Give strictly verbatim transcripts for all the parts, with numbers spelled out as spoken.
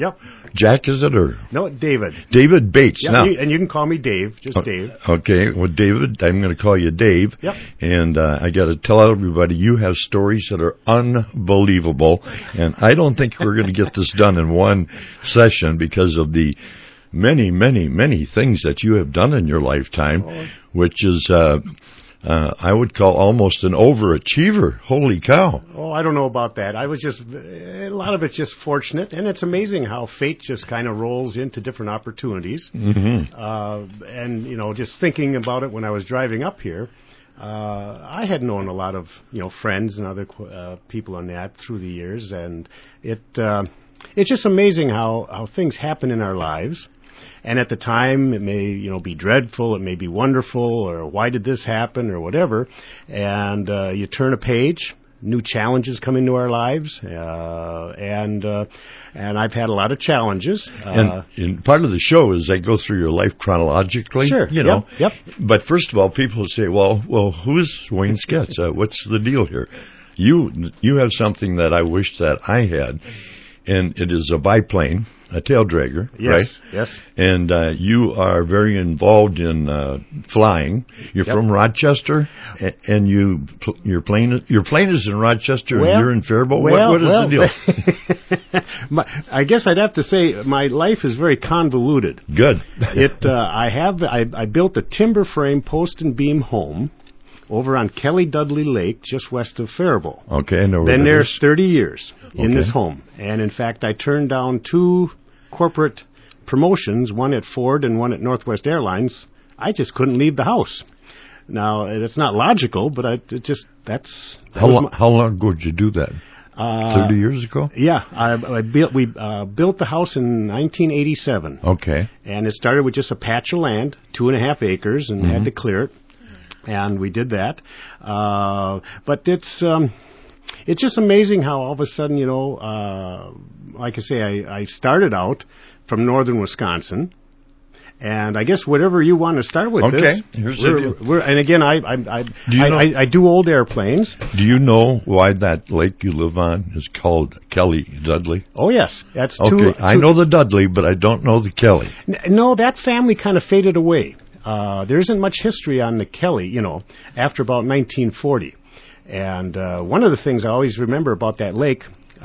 Yep. Jack, is it, or? No, David. David Bates. Yep, now, you, and you can call me Dave, just uh, Dave. Okay, well, David, I'm going to call you Dave. Yep. And uh, I got to tell everybody, you have stories that are unbelievable, and I don't think we're going to get this done in one session because of the many, many, many things that you have done in your lifetime, oh. which is, uh, uh, I would call almost an overachiever. Holy cow. Oh, I don't know about that. I was just, a lot of it's just fortunate, and it's amazing how fate just kind of rolls into different opportunities. Mm-hmm. Uh, and, you know, just thinking about it when I was driving up here, uh, I had known a lot of, you know, friends and other uh, people on that through the years, and it, uh, it's just amazing how, how things happen in our lives. And at the time, it may, you know, be dreadful, it may be wonderful, or why did this happen, or whatever. And uh, you turn a page, new challenges come into our lives, uh, and uh, and I've had a lot of challenges. Uh, and, and part of the show is I go through your life chronologically. Sure. You know. Yep. yep. But first of all, people say, "Well, well, who's Wayne Sketz? Uh, what's the deal here?" You you have something that I wish that I had, and it is a biplane. A tail dragger, yes, right? Yes, And uh, you are very involved in uh, flying. You're yep. from Rochester, and, and you your plane your plane is in Rochester, well, and you're in Faribault. Well, what, what is well, the deal? my, I guess I'd have to say my life is very convoluted. Good. it uh, I have I, I built a timber frame post and beam home over on Kelly Dudley Lake, just west of Faribault. Okay, I know where Been that there is. thirty years in Okay. this home, and in fact, I turned down two corporate promotions, one at Ford and one at Northwest Airlines. I just couldn't leave the house. Now, it's not logical, but I it just that's that How was long? my- How long ago did you do that? uh, Thirty years ago. Yeah, I, I built we uh, built the house in nineteen eighty-seven, Okay. and it started with just a patch of land, two and a half acres, and Mm-hmm. had to clear it, and we did that. Uh, but it's um, it's just amazing how all of a sudden, you know, uh, like I say, I, I started out from northern Wisconsin. And I guess whatever you want to start with Okay, this, here's the we're, deal. we're, and again, I I I, Do you I, know- I I do old airplanes. Do you know why that lake you live on is called Kelly Dudley? Oh yes, that's Okay, two. I two- know the Dudley, but I don't know the Kelly. N- No, that family kind of faded away. Uh, there isn't much history on the Kelly, you know, after about nineteen forty. And uh, one of the things I always remember about that lake,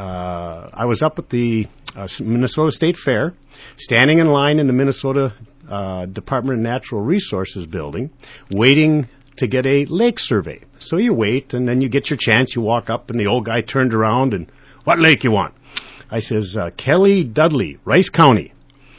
uh, I was up at the uh, Minnesota State Fair, standing in line in the Minnesota uh, Department of Natural Resources building, waiting to get a lake survey. So you wait, and then you get your chance. You walk up, and the old guy turned around, and, "What lake you want?" I says, uh, "Kelly Dudley, Rice County."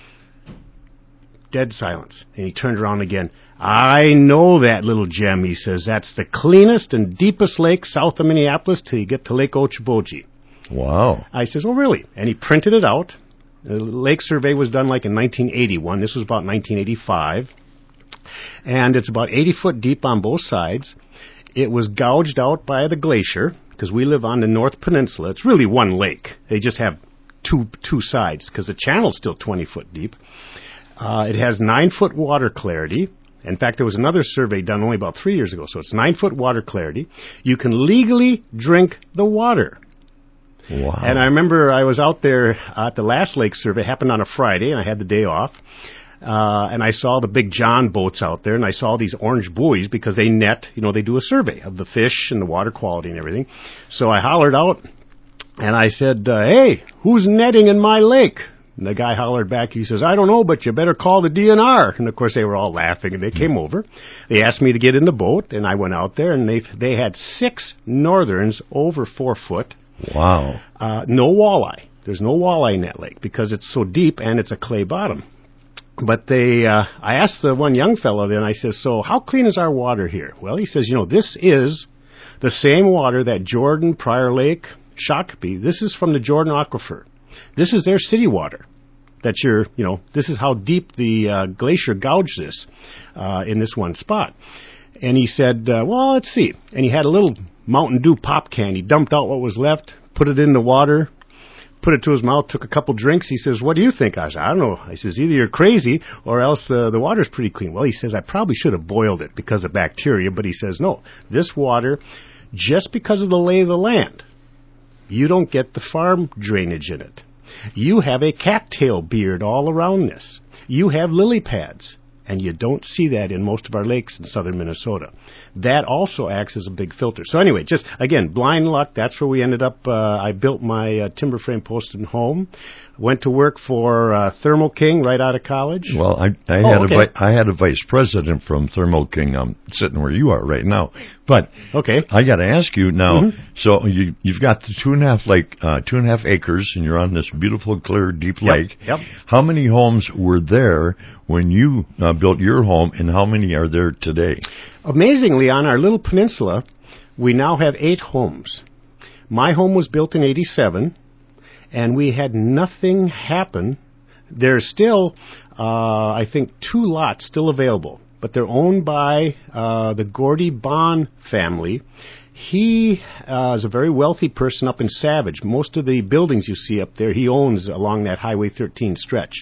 Dead silence. And he turned around again. "I know that little gem," he says. "That's the cleanest and deepest lake south of Minneapolis till you get to Lake Ochiboji." Wow. I says, "Oh, really?" And he printed it out. The lake survey was done like in nineteen eighty-one. This was about nineteen eighty-five. And it's about eighty foot deep on both sides. It was gouged out by the glacier, because we live on the North Peninsula. It's really one lake. They just have two two sides, because the channel's still twenty foot deep. Uh, it has nine foot water clarity. In fact, there was another survey done only about three years ago, so it's nine foot water clarity. You can legally drink the water. Wow. And I remember I was out there at the last lake survey. It happened on a Friday, and I had the day off. Uh, and I saw the Big John boats out there, and I saw these orange buoys because they net, you know, they do a survey of the fish and the water quality and everything. So I hollered out, and I said, uh, "Hey, who's netting in my lake?" And the guy hollered back, he says, "I don't know, but you better call the D N R. And of course they were all laughing, and they came over. They asked me to get in the boat, and I went out there, and they they had six northerns over four foot. Wow. Uh, no walleye. There's no walleye in that lake because it's so deep and it's a clay bottom. But they, uh, I asked the one young fellow then, I says, "So how clean is our water here?" Well, he says, "You know, this is the same water that Jordan, Prior Lake, Shakopee, this is from the Jordan Aquifer. This is their city water. That you're, you know, this is how deep the uh, glacier gouged this uh, in this one spot." And he said, uh, "Well, let's see." And he had a little Mountain Dew pop can. He dumped out what was left, put it in the water, put it to his mouth, took a couple drinks. He says, "What do you think?" I said, "I don't know." I says, "Either you're crazy or else uh, the water's pretty clean." Well, he says, "I probably should have boiled it because of bacteria." But he says, "No, this water, just because of the lay of the land, you don't get the farm drainage in it. You have a cattail beard all around this. You have lily pads, and you don't see that in most of our lakes in southern Minnesota. That also acts as a big filter. So anyway, just, again, blind luck, that's where we ended up. Uh, I built my uh, timber frame posted home, went to work for uh, Thermo King right out of college. Well, I, I, oh, had okay. a vi- I had a vice president from Thermo King um, sitting where you are right now. But okay. I got to ask you now, Mm-hmm. so you, you've got the two and a half lake, uh, two and a half acres, and you're on this beautiful, clear, deep Yep, lake. yep. How many homes were there when you uh, built your home, and how many are there today? Amazingly, on our little peninsula, we now have eight homes. My home was built in eighty-seven, and we had nothing happen. There's still, uh, I think, two lots still available, but they're owned by uh, the Gordy Bond family. He uh, is a very wealthy person up in Savage. Most of the buildings you see up there, he owns along that Highway thirteen stretch.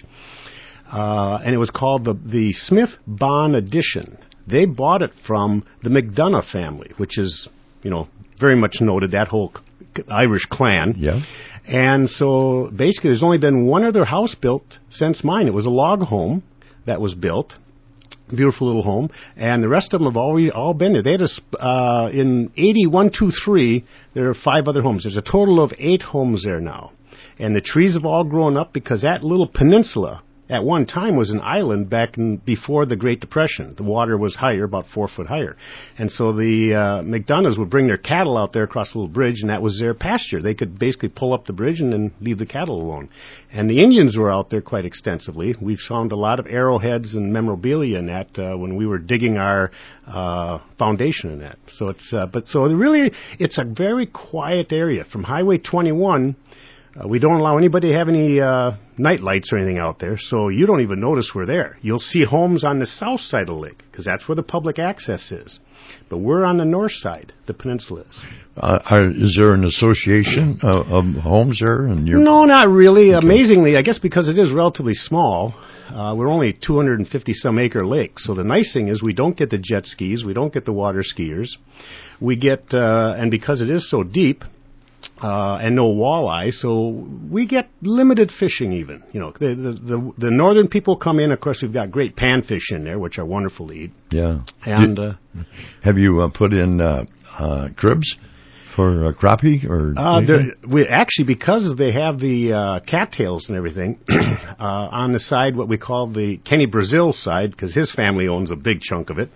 Uh, and it was called the, the Smith Bond Addition. They bought it from the McDonough family, which is, you know, very much noted, that whole Irish clan. Yeah. And so basically there's only been one other house built since mine. It was a log home that was built. Beautiful little home. And the rest of them have already all been there. They had a, uh, in eighty-one, two, three, there are five other homes. There's a total of eight homes there now. And the trees have all grown up because that little peninsula at one time was an island back in, before the Great Depression. The water was higher, about four foot higher. And so the uh, McDonoughs would bring their cattle out there across the little bridge, and that was their pasture. They could basically pull up the bridge and then leave the cattle alone. And the Indians were out there quite extensively. We've found a lot of arrowheads and memorabilia in that uh, when we were digging our uh, foundation in that. So it's, uh, but so really, it's a very quiet area. From Highway twenty-one, Uh, we don't allow anybody to have any uh, night lights or anything out there, so you don't even notice we're there. You'll see homes on the south side of the lake, because that's where the public access is. But we're on the north side, the peninsula is. Uh, are, is there an association of, of homes there? And you're No, not really. Okay. Amazingly, I guess because it is relatively small, uh, we're only two hundred fifty some acre lake. So the nice thing is we don't get the jet skis, we don't get the water skiers. We get, uh, and because it is so deep, Uh, and no walleye, so we get limited fishing even. You know, the, the the the northern people come in. Of course, we've got great panfish in there, which are wonderful to eat. Yeah. And Did, uh, have you uh, put in uh, uh, cribs for uh, crappie or? Uh, we actually, because they have the uh, cattails and everything uh, on the side, what we call the Kenny Brazil side, because his family owns a big chunk of it.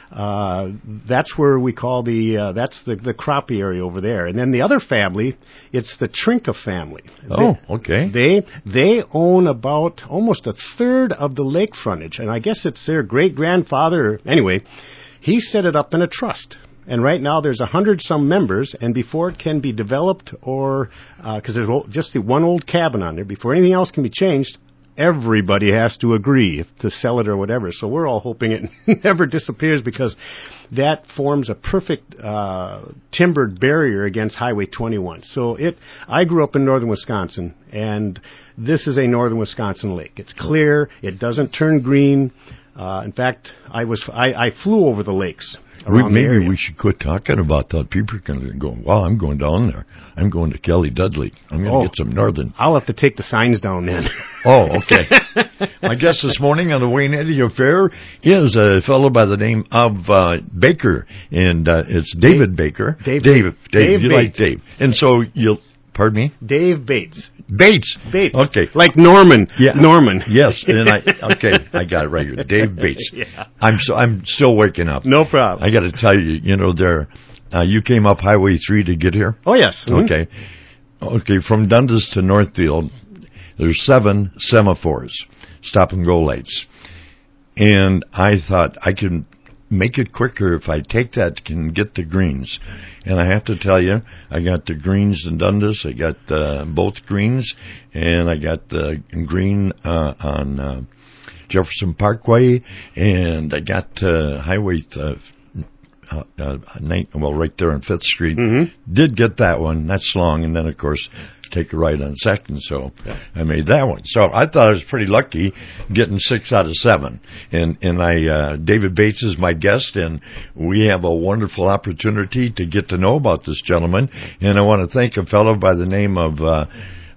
Uh, that's where we call the, uh, that's the, the crappie area over there. And then the other family, it's the Trinka family. Oh, they, okay. They, they own about almost a third of the lake frontage. And I guess it's their great-grandfather. Anyway, he set it up in a trust. And right now there's a hundred some members, and before it can be developed or, uh, cause there's just the one old cabin on there, before anything else can be changed, everybody has to agree to sell it or whatever. So we're all hoping it never disappears, because that forms a perfect uh, timbered barrier against Highway twenty-one. So it. I grew up in northern Wisconsin, and this is a northern Wisconsin lake. It's clear. It doesn't turn green. Uh, in fact, I was I, I flew over the lakes. We, maybe we should quit talking about that. People are going to go, wow, I'm going down there. I'm going to Kelly Dudley. I'm going to oh, get some northern. I'll have to take the signs down then. Oh, okay. My guest this morning on the Wayne Eddy Affair is a fellow by the name of uh, Baker, and uh, it's David Dave, Baker. Dave, Dave, Dave, Dave you Bates. like Dave. And so you'll, pardon me? Dave Bates. Bates. Bates. Okay. Like Norman. Yeah. Norman. Yes. And I, okay, I got it right here. Dave Bates. Yeah. I'm so, I'm still waking up. No problem. I got to tell you, you know, there, uh, you came up Highway three to get here? Oh, yes. Mm-hmm. Okay. Okay, from Dundas to Northfield, there's seven semaphores, stop and go lights. And I thought I can make it quicker if I take that and get the greens. And I have to tell you, I got the greens in Dundas, I got uh, both greens, and I got the green uh, on uh, Jefferson Parkway, and I got uh, Highway uh, Uh, uh, nine, well, right there on Fifth Street. Mm-hmm. Did get that one. That's long. And then, of course, take a right on Second. So yeah. I made that one. So I thought I was pretty lucky getting six out of seven. And, and I, uh, David Bates is my guest, and we have a wonderful opportunity to get to know about this gentleman. And I want to thank a fellow by the name of, uh,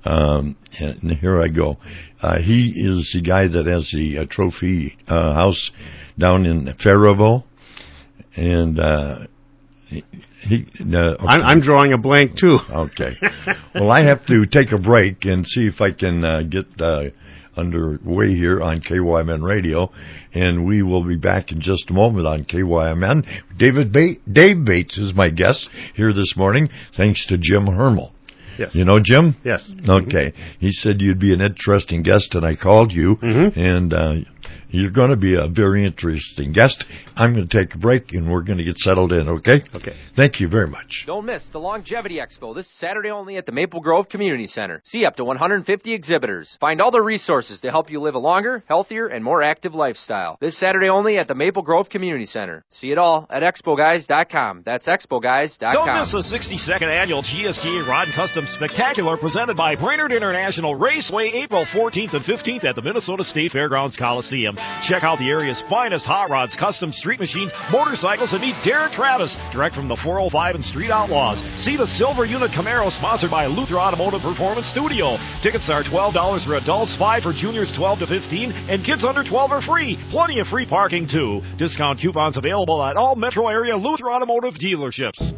Um, and here I go. Uh, he is the guy that has the uh, trophy uh, house down in Faribault, and uh, he. he uh, okay. I'm, I'm drawing a blank too. Okay. Well, I have to take a break and see if I can uh, get uh, underway here on K Y M N Radio, and we will be back in just a moment on K Y M N. David ba- Dave Bates is my guest here this morning, thanks to Jim Hermel. Yes. You know Jim? Yes. Okay. Mm-hmm. He said you'd be an interesting guest, and I called you, mm-hmm. and uh, you're going to be a very interesting guest. I'm going to take a break, and we're going to get settled in, okay? Okay. Thank you very much. Don't miss the Longevity Expo this Saturday only at the Maple Grove Community Center. See up to one hundred fifty exhibitors. Find all the resources to help you live a longer, healthier, and more active lifestyle. This Saturday only at the Maple Grove Community Center. See it all at expo guys dot com. That's expo guys dot com. Don't miss the sixty-second annual G S T A Rod and Custom Spectacular presented by Brainerd International Raceway, April fourteenth and fifteenth at the Minnesota State Fairgrounds Coliseum. Check out the area's finest hot rods, custom street machines, motorcycles, and meet Derek Travis, direct from the four oh five and Street Outlaws. See the Silver Unit Camaro sponsored by Luther Automotive Performance Studio. Tickets are twelve dollars for adults, five dollars for juniors twelve to fifteen, and kids under twelve are free. Plenty of free parking, too. Discount coupons available at all metro area Luther Automotive dealerships.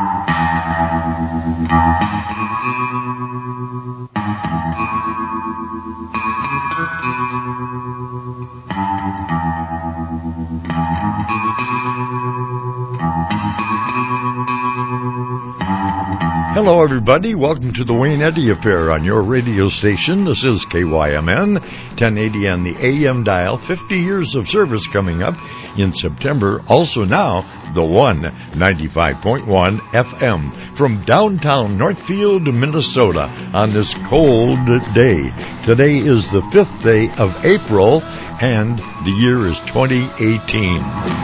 Hello, everybody. Welcome to the Wayne Eddy Affair on your radio station. This is K Y M N, ten eighty on the A M dial. fifty years of service coming up in September. Also now, the one, ninety-five point one F M from downtown Northfield, Minnesota on this cold day. Today is the fifth day of April, and the year is twenty eighteen.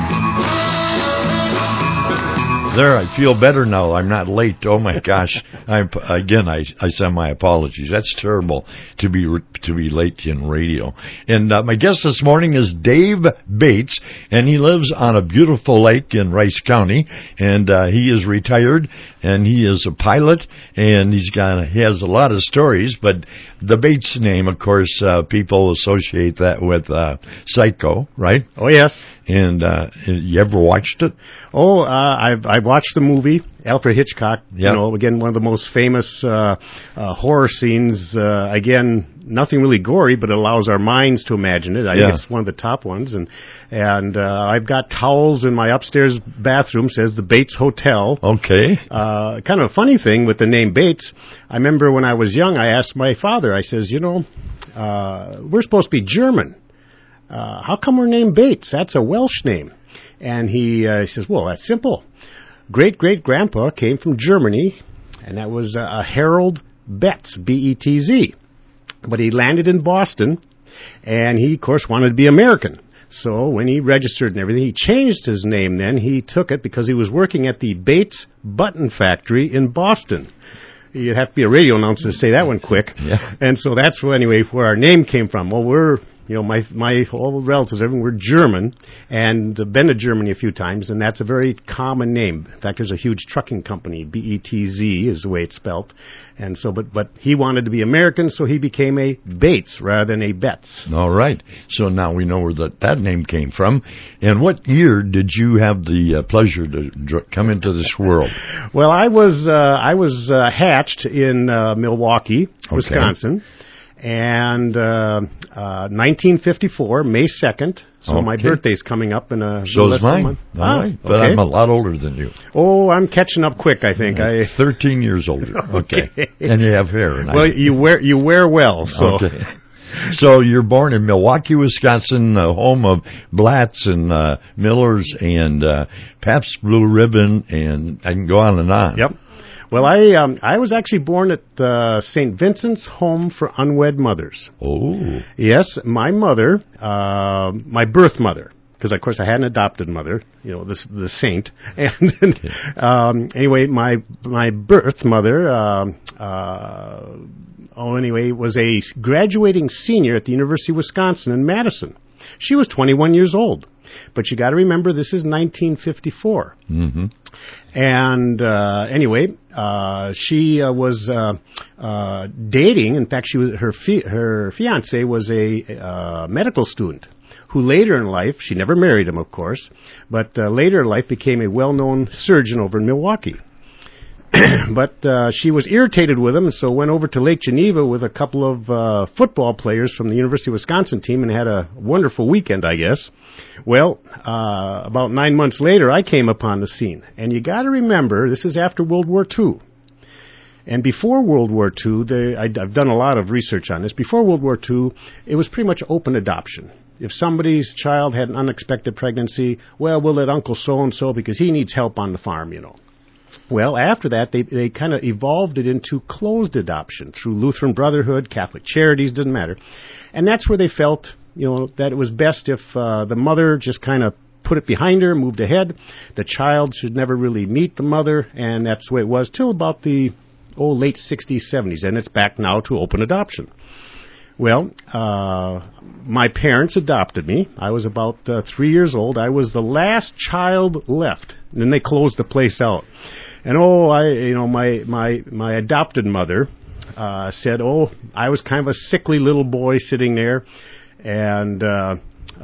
There, I feel better now. I'm not late. Oh my gosh! I'm again. I I send my apologies. That's terrible to be to be late in radio. And uh, my guest this morning is Dave Bates, and he lives on a beautiful lake in Rice County. And uh, he is retired, and he is a pilot, and he's got he has a lot of stories. But the Bates name, of course, uh, people associate that with uh, Psycho, right? Oh yes. And uh, you ever watched it? Oh, uh, I've I watched the movie. Alfred Hitchcock. Yep. You know, again, one of the most famous uh, uh, horror scenes. Uh, again, nothing really gory, but it allows our minds to imagine it. I yeah. think it's one of the top ones. And and uh, I've got towels in my upstairs bathroom. Says the Bates Hotel. Okay. Uh, kind of a funny thing with the name Bates. I remember when I was young, I asked my father. I says, you know, uh, we're supposed to be German. Uh, how come we're named Bates? That's a Welsh name. And he, uh, he says, well, that's simple. Great-great-grandpa came from Germany, and that was uh, Harold Betz, B E T Z. But he landed in Boston, and he, of course, wanted to be American. So when he registered and everything, he changed his name then. He took it because he was working at the Bates Button Factory in Boston. You'd have to be a radio announcer to say that one quick. Yeah. And so that's, where, anyway, where our name came from. Well, we're... You know, my my all relatives, everyone, were German, and uh, been to Germany a few times, and that's a very common name. In fact, there's a huge trucking company, B E T Z is the way it's spelt, and so, but but he wanted to be American, so he became a Bates rather than a Betz. All right. So now we know where that that name came from. And what year did you have the uh, pleasure to dr- come into this world? Well, I was uh, I was uh, hatched in uh, Milwaukee, okay. Wisconsin. And uh, uh, nineteen fifty-four, May second, so okay. my birthday's coming up in a so less is mine. than a month. All ah, right, but okay. I'm a lot older than you. Oh, I'm catching up quick, I think. I thirteen years older. Okay. okay. And you have hair. And well, I... you wear you wear well. So. Okay. So you're born in Milwaukee, Wisconsin, the home of Blatz and uh, Millers and uh, Pabst Blue Ribbon, and I can go on and on. Yep. Well, I um, I was actually born at uh, Saint Vincent's Home for Unwed Mothers. Oh. Yes, my mother, uh, my birth mother, because of course I had an adopted mother, you know, the the saint. And then, um, anyway, my my birth mother, um, uh, oh, anyway, was a graduating senior at the University of Wisconsin in Madison. She was twenty-one years old. But you got to remember, this is nineteen fifty-four. Mm-hmm. And uh, anyway, uh, she uh, was uh, uh, dating. In fact, she was her fi- her fiance was a uh, medical student who later in life, she never married him, of course, but uh, later in life became a well-known surgeon over in Milwaukee. But uh, she was irritated with him, and so went over to Lake Geneva with a couple of uh, football players from the University of Wisconsin team and had a wonderful weekend, I guess. Well, uh, about nine months later, I came upon the scene. And you got to remember, this is after World War Two. And before World War Two, the, I, I've done a lot of research on this. Before World War Two, it was pretty much open adoption. If somebody's child had an unexpected pregnancy, well, we'll let Uncle so-and-so because he needs help on the farm, you know. Well, after that, they they kind of evolved it into closed adoption through Lutheran Brotherhood, Catholic Charities, didn't matter. And that's where they felt, you know, that it was best if uh, the mother just kind of put it behind her, moved ahead. The child should never really meet the mother, and that's the way it was till about the oh, late sixties, seventies, and it's back now to open adoption. Well, uh, my parents adopted me. I was about uh, three years old. I was the last child left. And then they closed the place out. And oh, I, you know, my, my, my adopted mother, uh, said, oh, I was kind of a sickly little boy sitting there. And, uh,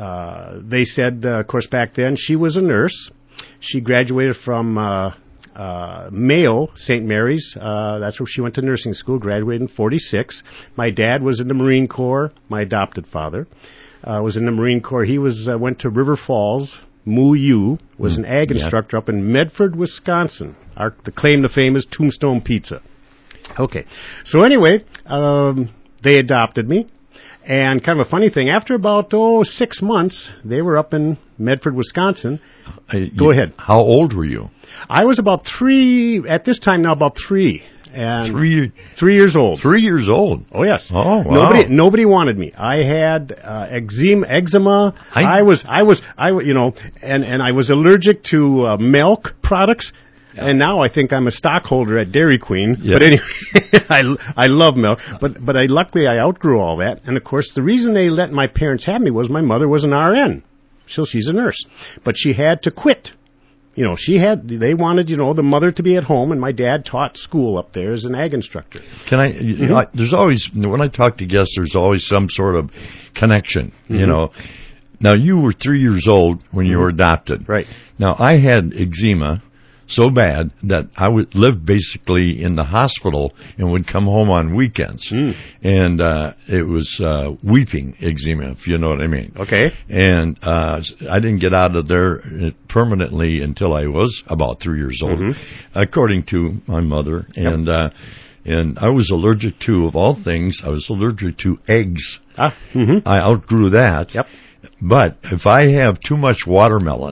uh, they said, uh, of course, back then she was a nurse. She graduated from, uh, Uh, Mayo, Saint Mary's. Uh, that's where she went to nursing school, graduated in forty-six. My dad was in the Marine Corps. My adopted father uh, was in the Marine Corps. He was uh, went to River Falls. M U U was an ag yeah. instructor up in Medford, Wisconsin. Our, the claim to fame is Tombstone Pizza. Okay. So anyway, um, they adopted me. And kind of a funny thing, after about, oh, six months, they were up in Medford, Wisconsin. Uh, Go you, ahead. How old were you? I was about three, at this time now, about three. And Three, three years old. three years old. Oh, yes. Oh, wow. Nobody, nobody wanted me. I had uh, eczema, eczema. I- I was, I was, I, w- you know, and, and I was allergic to uh, milk products. And now I think I'm a stockholder at Dairy Queen. Yeah. But anyway, I, I love milk. But but I luckily I outgrew all that. And of course, the reason they let my parents have me was my mother was an R N, so she's a nurse. But she had to quit. You know, she had. They wanted, you know, the mother to be at home, and my dad taught school up there as an ag instructor. Can I, you know, I? There's always, when I talk to guests, there's always some sort of connection. You Mm-hmm. know, now you were three years old when you were adopted. Right. Now I had eczema so bad that I would live basically in the hospital and would come home on weekends. Mm. And uh, it was uh, weeping eczema, if you know what I mean. Okay. And uh, I didn't get out of there permanently until I was about three years old, Mm-hmm. according to my mother. And uh, and I was allergic to, of all things, I was allergic to eggs. Ah. Mm-hmm. I outgrew that. Yep. But if I have too much watermelon,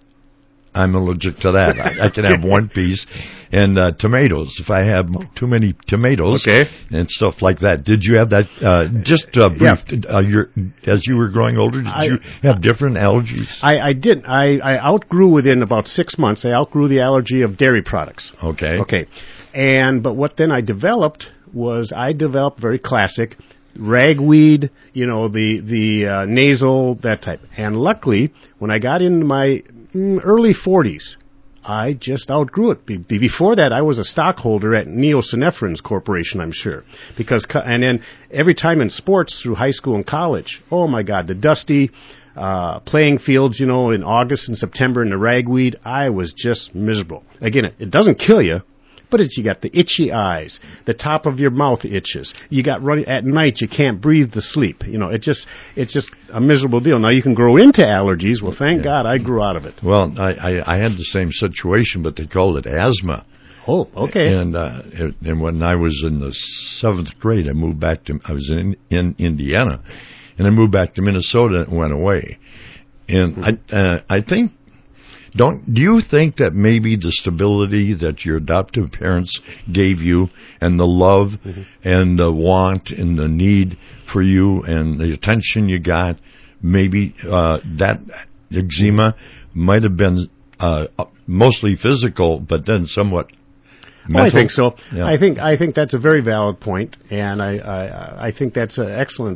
I'm allergic to that. I, I can have one piece. And uh, tomatoes, if I have too many tomatoes Okay. and stuff like that. Did you have that? Uh, just uh, brief. Uh, your, as you were growing older, did I- you have different allergies? I, I did. I, I outgrew within about six months. I outgrew the allergy of dairy products. Okay. Okay. And, but what then I developed was I developed very classic ragweed, you know, the, the uh, nasal, that type. And luckily, when I got into my mm, early forties, I just outgrew it. Be- be- before that, I was a stockholder at Neosynephrins Corporation, I'm sure. Because, co- and then every time in sports through high school and college, oh my God, the dusty, uh, playing fields, you know, in August and September in the ragweed, I was just miserable. Again, it, it doesn't kill you. But it's, you got the itchy eyes, the top of your mouth itches. You got running at night, you can't breathe to sleep. You know, it just, it's just a miserable deal. Now you can grow into allergies. Well, thank God I grew out of it. Well, I, I, I had the same situation, but they called it asthma. Oh, okay. And uh, it, and when I was in the seventh grade, I moved back to, I was in, in Indiana, and I moved back to Minnesota and it went away. And mm-hmm. I, uh, I think, Don't do you think that maybe the stability that your adoptive parents gave you and the love mm-hmm. and the want and the need for you and the attention you got, maybe uh, that eczema might have been uh, mostly physical, but then somewhat mental? Oh, I think so. Yeah. I think I think that's a very valid point, and I I, I think that's an excellent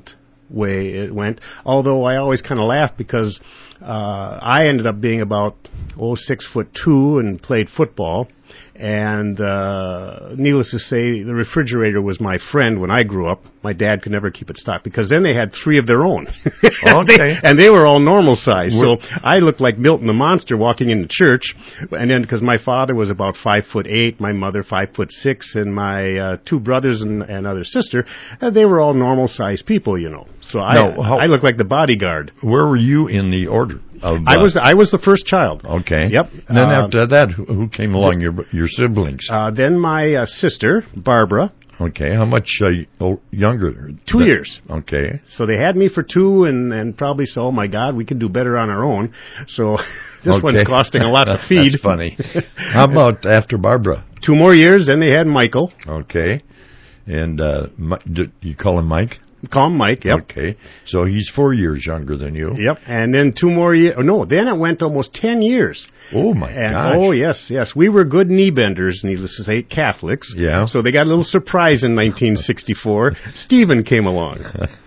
way it went. Although I always kind of laughed because uh, I ended up being about oh six foot two and played football. And uh, needless to say, the refrigerator was my friend when I grew up. My dad could never keep it stocked because then they had three of their own. Okay. they, and they were all normal size. So I looked like Milton the Monster walking into church. And then because my father was about five foot eight, my mother five foot six, and my uh, two brothers and another sister, uh, they were all normal sized people, you know. So I, No, how- I looked like the bodyguard. Where were you in the order? Of, I uh, was I was the first child. Okay. Yep. And then Uh, after that, who, who came along? Your your siblings. Uh, then my uh, sister, Barbara, Okay. How much uh, y- oh, younger? two Th- years. Okay. So they had me for two, and, and probably so, oh my God, we can do better on our own. So this Okay. one's costing a lot to feed. That's funny. How about after Barbara? Two more years, then they had Michael. Okay. And uh, Mi- do you call him Mike? Call him Mike, yep. Okay. So he's four years younger than you. Yep. And then two more years. No, then it went almost ten years. Oh, my And gosh. oh yes, yes, we were good knee benders, needless to say, Catholics. Yeah. So they got a little surprise in nineteen sixty-four. Stephen came along.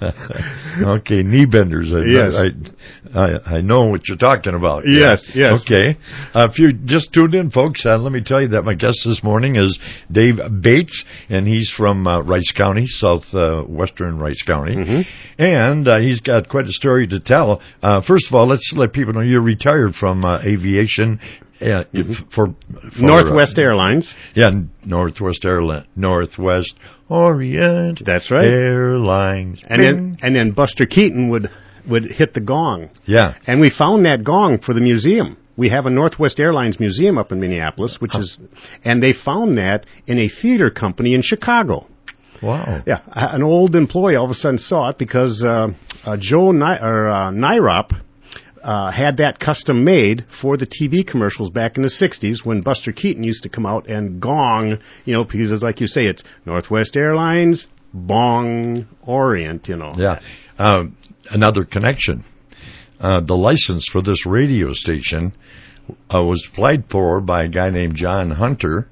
Okay, knee benders. I, Yes. I, I, I know what you're talking about. Yes, yes. Okay. Uh, if you just tuned in, folks, uh, let me tell you that my guest this morning is Dave Bates, and he's from uh, Rice County, southwestern Rice County. Mm-hmm. And uh, he's got quite a story to tell. Uh, first of all, let's let people know you're retired from uh, aviation. Uh, if- for, for Northwest uh, Airlines. Yeah, Northwest Airlines, Northwest Orient. That's right. Airlines. And then and then Buster Keaton would would hit the gong. Yeah. And we found that gong for the museum. We have a Northwest Airlines museum up in Minneapolis, which is, and they found that in a theater company in Chicago. Wow. Yeah, a- an old employee all of a sudden saw it because uh, uh, Joe Ni- or uh, Nyrop uh, had that custom made for the T V commercials back in the sixties when Buster Keaton used to come out and gong, you know, because it's like you say, it's Northwest Airlines, Bong, Orient, you know. Yeah. Um, another connection. Uh, the license for this radio station uh, was applied for by a guy named John Hunter,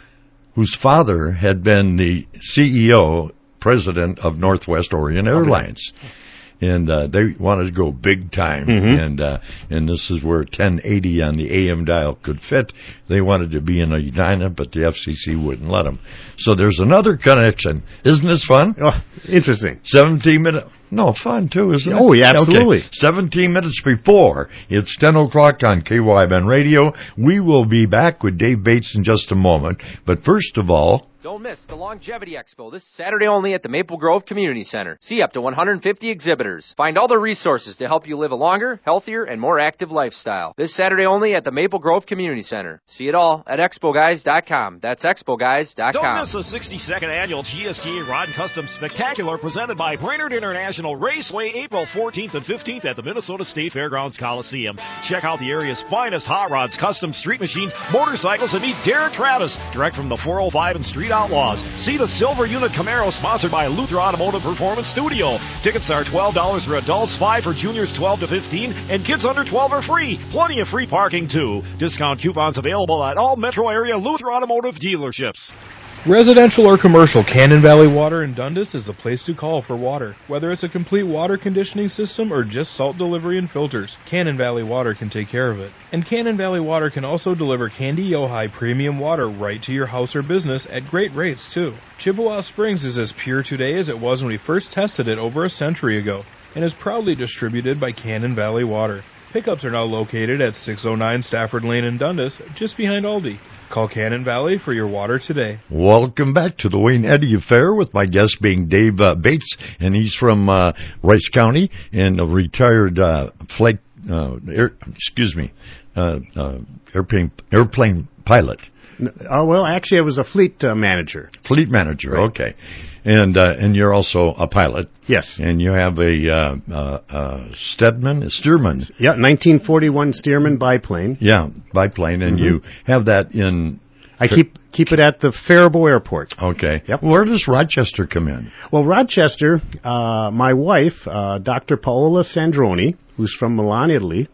whose father had been the C E O, president of Northwest Orient Airlines. And uh, they wanted to go big time, Mhm. and uh, and this is where ten eighty on the A M dial could fit. They wanted to be in Edina, but the F C C wouldn't let them. So there's another connection. Isn't this fun? Oh, interesting. seventeen minutes. No, fun too, isn't it? Oh, yeah, absolutely. Okay. seventeen minutes before it's ten o'clock on K Y M N Radio. We will be back with Dave Bates in just a moment. But first of all, Don't miss the Longevity Expo this Saturday only at the Maple Grove Community Center. See up to one hundred fifty exhibitors. Find all the resources to help you live a longer, healthier, and more active lifestyle. This Saturday only at the Maple Grove Community Center. See it all at expo guys dot com. That's expo guys dot com. Don't miss the sixty-second annual G S T A Rod and Custom Spectacular presented by Brainerd International Raceway April fourteenth and fifteenth at the Minnesota State Fairgrounds Coliseum. Check out the area's finest hot rods, custom street machines, motorcycles, and meet Derek Travis, direct from the four oh five and Street Outlaws. See the Silver Unit Camaro sponsored by Luther Automotive Performance Studio. Tickets are twelve dollars for adults, five dollars for juniors twelve to fifteen, and kids under twelve are free. Plenty of free parking too. Discount coupons available at all metro area Luther Automotive dealerships. Residential or commercial, Cannon Valley Water in Dundas is the place to call for water. Whether it's a complete water conditioning system or just salt delivery and filters, Cannon Valley Water can take care of it. And Cannon Valley Water can also deliver Candy Yohai premium water right to your house or business at great rates too. Chippewa Springs is as pure today as it was when we first tested it over a century ago, and is proudly distributed by Cannon Valley Water. Pickups are now located at six oh nine Stafford Lane in Dundas, just behind Aldi. Call Cannon Valley for your water today. welcome back to the Wayne Eddy Affair with my guest being Dave uh, Bates, and he's from uh, Rice County and a retired uh, flight, uh, air, excuse me, uh, uh, airplane airplane pilot, Oh, well, actually, I was a fleet uh, manager. fleet manager. Right. Okay, and uh, and you're also a pilot. Yes. And you have a uh, uh, uh, Stedman, a Stearman, Yeah, nineteen forty-one Stearman biplane. yeah, biplane, and Mhm. you have that in. I keep keep it at the Faribault Airport. Okay. Yep. Where does Rochester come in? Well, Rochester, uh, my wife, uh, Doctor Paola Sandroni, who's from Milan, Italy,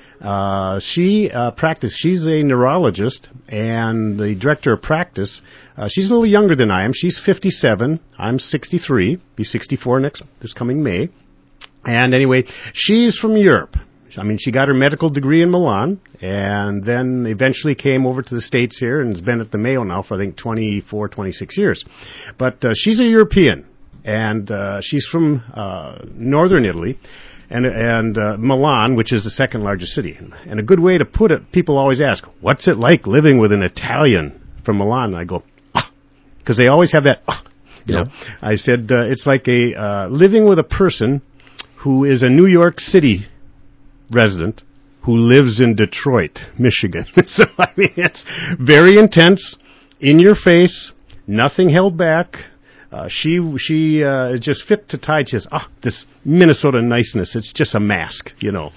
uh, she uh, practiced. She's a neurologist and the director of practice. Uh, she's a little younger than I am. She's fifty-seven. I'm sixty-three. Be sixty-four next this coming May. And anyway, she's from Europe. I mean, she got her medical degree in Milan, and then eventually came over to the States here and has been at the Mayo now for, I think, twenty-four, twenty-six years. But uh, she's a European, and uh, she's from uh, northern Italy, and and uh, Milan, which is the second largest city. And a good way to put it, people always ask, what's it like living with an Italian from Milan? And I go, ah, because they always have that, ah. You Yeah. know, I said, uh, it's like a uh, living with a person who is a New York City resident who lives in Detroit, Michigan. So, I mean, it's very intense, in your face, nothing held back. Uh, she she uh, is just fit to tide. She says, ah, this Minnesota niceness, it's just a mask, you know.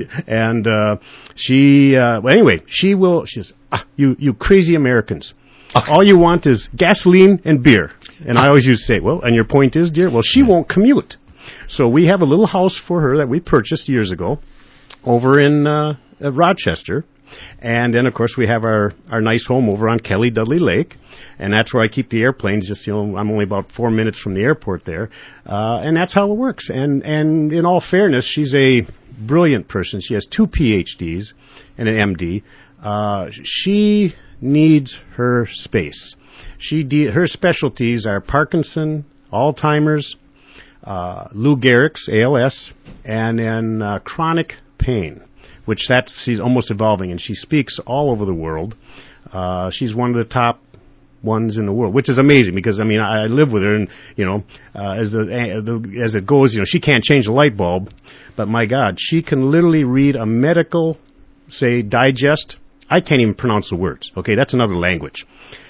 And uh, she, uh, well, anyway, she will, she says, ah, you, you crazy Americans. All you want is gasoline and beer. And I always used to say, well, and your point is, dear, well, she won't commute. So we have a little house for her that we purchased years ago over in uh, uh, Rochester. And then, of course, we have our, our nice home over on Kelly Dudley Lake. And that's where I keep the airplanes. Just, you know, I'm only about four minutes from the airport there. Uh, and that's how it works. And, and in all fairness, she's a brilliant person. She has two P H Ds and an M D. Uh, she needs her space. She de- her specialties are Parkinson, Alzheimer's, uh, Lou Gehrig's, A L S, and then uh, chronic pain, which that's she's almost evolving, and she speaks all over the world. Uh, she's one of the top ones in the world, which is amazing because I mean I, I live with her, and you know uh, as the, uh, the as it goes, you know she can't change a light bulb, but my God, she can literally read a medical, say, digest. I can't even pronounce the words. Okay, that's another language.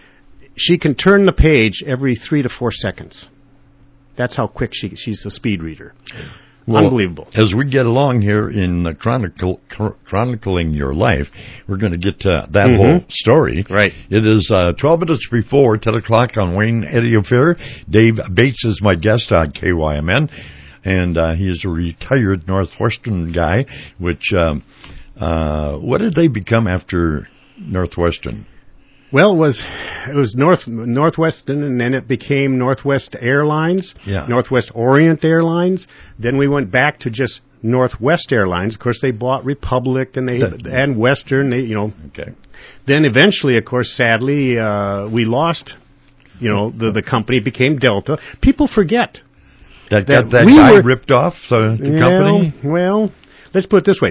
She can turn the page every three to four seconds. That's how quick she she's a speed reader. Well, unbelievable. As we get along here in the chronicle, chron- chronicling your life, we're going to get to that Mm-hmm. whole story. Right. It is uh, twelve minutes before ten o'clock on Wayne Eddy Affair. Dave Bates is my guest on K Y M N, and uh, he is a retired Northwestern guy, which, um, uh, what did they become after Northwestern? Well, it was it was North Northwestern, and then it became Northwest Airlines, Yeah. Northwest Orient Airlines. Then we went back to just Northwest Airlines. Of course, they bought Republic and they and Western. They, you know. Okay. Then eventually, of course, sadly, uh, we lost. You know, the the company became Delta. People forget That, that that, that we guy were- ripped off the, the well, company? Well, let's put it this way.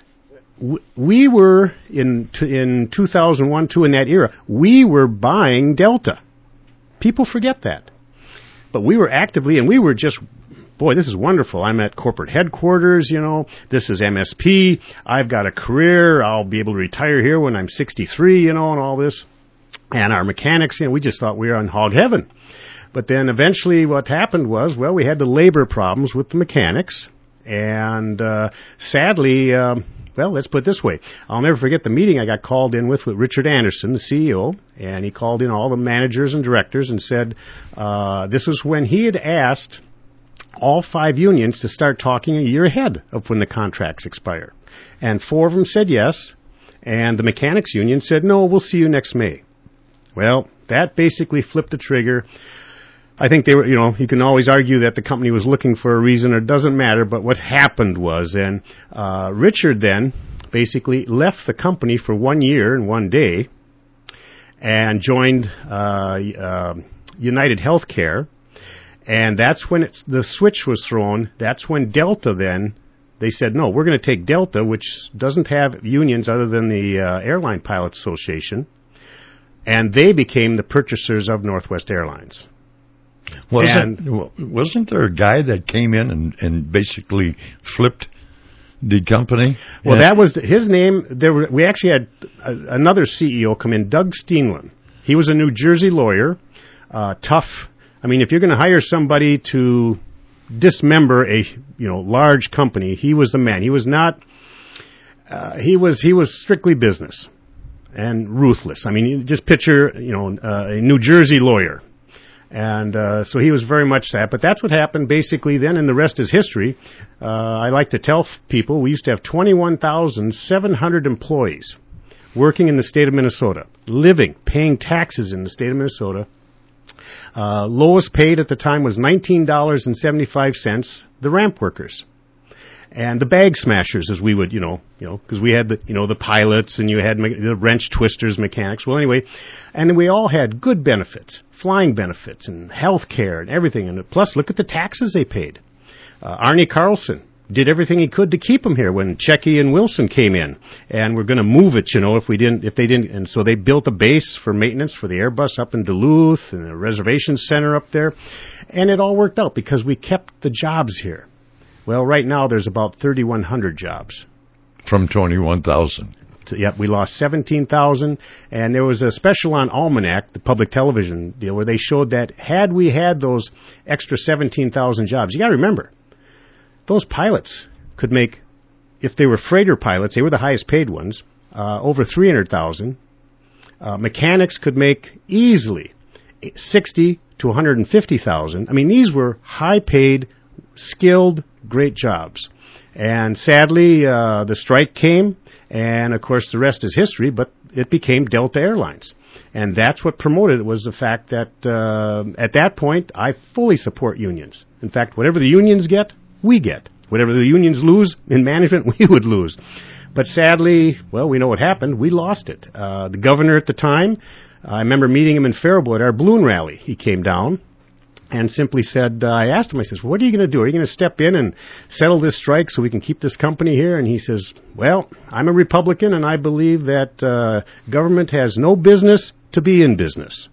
We were, in in two thousand one, two, in that era, we were buying Delta. People forget that. But we were actively, and we were just, boy, this is wonderful. I'm at corporate headquarters, you know. This is M S P. I've got a career. I'll be able to retire here when I'm sixty-three, you know, and all this. And our mechanics, you know, we just thought we were on hog heaven. But then eventually what happened was, well, we had the labor problems with the mechanics. And uh, sadly... Um, Well, let's put it this way. I'll never forget the meeting I got called in with with Richard Anderson, the C E O, and he called in all the managers and directors and said uh, this was when he had asked all five unions to start talking a year ahead of when the contracts expire. And four of them said yes, and the mechanics union said, no, we'll see you next May. Well, that basically flipped the trigger. I think they were, you know, you can always argue that the company was looking for a reason, or it doesn't matter, but what happened was, and uh, Richard then basically left the company for one year and one day and joined uh, uh, United Healthcare, and that's when it's, the switch was thrown. That's when Delta then, they said, no, we're going to take Delta, which doesn't have unions other than the uh, Airline Pilots Association, and they became the purchasers of Northwest Airlines. Wasn't, wasn't there a guy that came in and, and basically flipped the company? Well, Yeah. that was his name. There were, we actually had a, another C E O come in, Doug Steenland. He was a New Jersey lawyer, uh, tough. I mean, if you're going to hire somebody to dismember a you know large company, he was the man. He was not. Uh, he was he was strictly business and ruthless. I mean, you just picture you know uh, a New Jersey lawyer. And uh, so he was very much that. But that's what happened basically then, and the rest is history. Uh, I like to tell f- people we used to have twenty-one thousand seven hundred employees working in the state of Minnesota, living, paying taxes in the state of Minnesota. Uh, lowest paid at the time was nineteen dollars and seventy-five cents, the ramp workers. and the bag smashers, as we would, you know, you know, because we had the, you know, the pilots, and you had me- the wrench twisters mechanics. Well, anyway, and then we all had good benefits, flying benefits, and health care, and everything. And plus, look at the taxes they paid. Uh, Arnie Carlson did everything he could to keep them here when Checky and Wilson came in, and we're going to move it, you know, if we didn't, if they didn't, and so they built a base for maintenance for the Airbus up in Duluth and a reservation center up there, and it all worked out because we kept the jobs here. Well, right now there's about thirty-one hundred jobs. From twenty-one thousand. So, yep, we lost seventeen thousand, and there was a special on Almanac, the public television deal, where they showed that had we had those extra seventeen thousand jobs, you got to remember, those pilots could make, if they were freighter pilots, they were the highest paid ones, uh, over three hundred thousand. Uh, mechanics could make easily sixty to one hundred fifty thousand. I mean, these were high paid, skilled, great jobs. And sadly, uh, the strike came, and of course the rest is history, but it became Delta Airlines. And that's what promoted it, was the fact that uh, at that point, I fully support unions. In fact, whatever the unions get, we get. Whatever the unions lose in management, we would lose. But sadly, well, we know what happened. We lost it. Uh, the governor at the time, I remember meeting him in Faribault at our balloon rally. He came down and simply said, uh, I asked him, I says, what are you going to do? Are you going to step in and settle this strike so we can keep this company here? And he says, well, I'm a Republican, and I believe that uh, government has no business to be in business.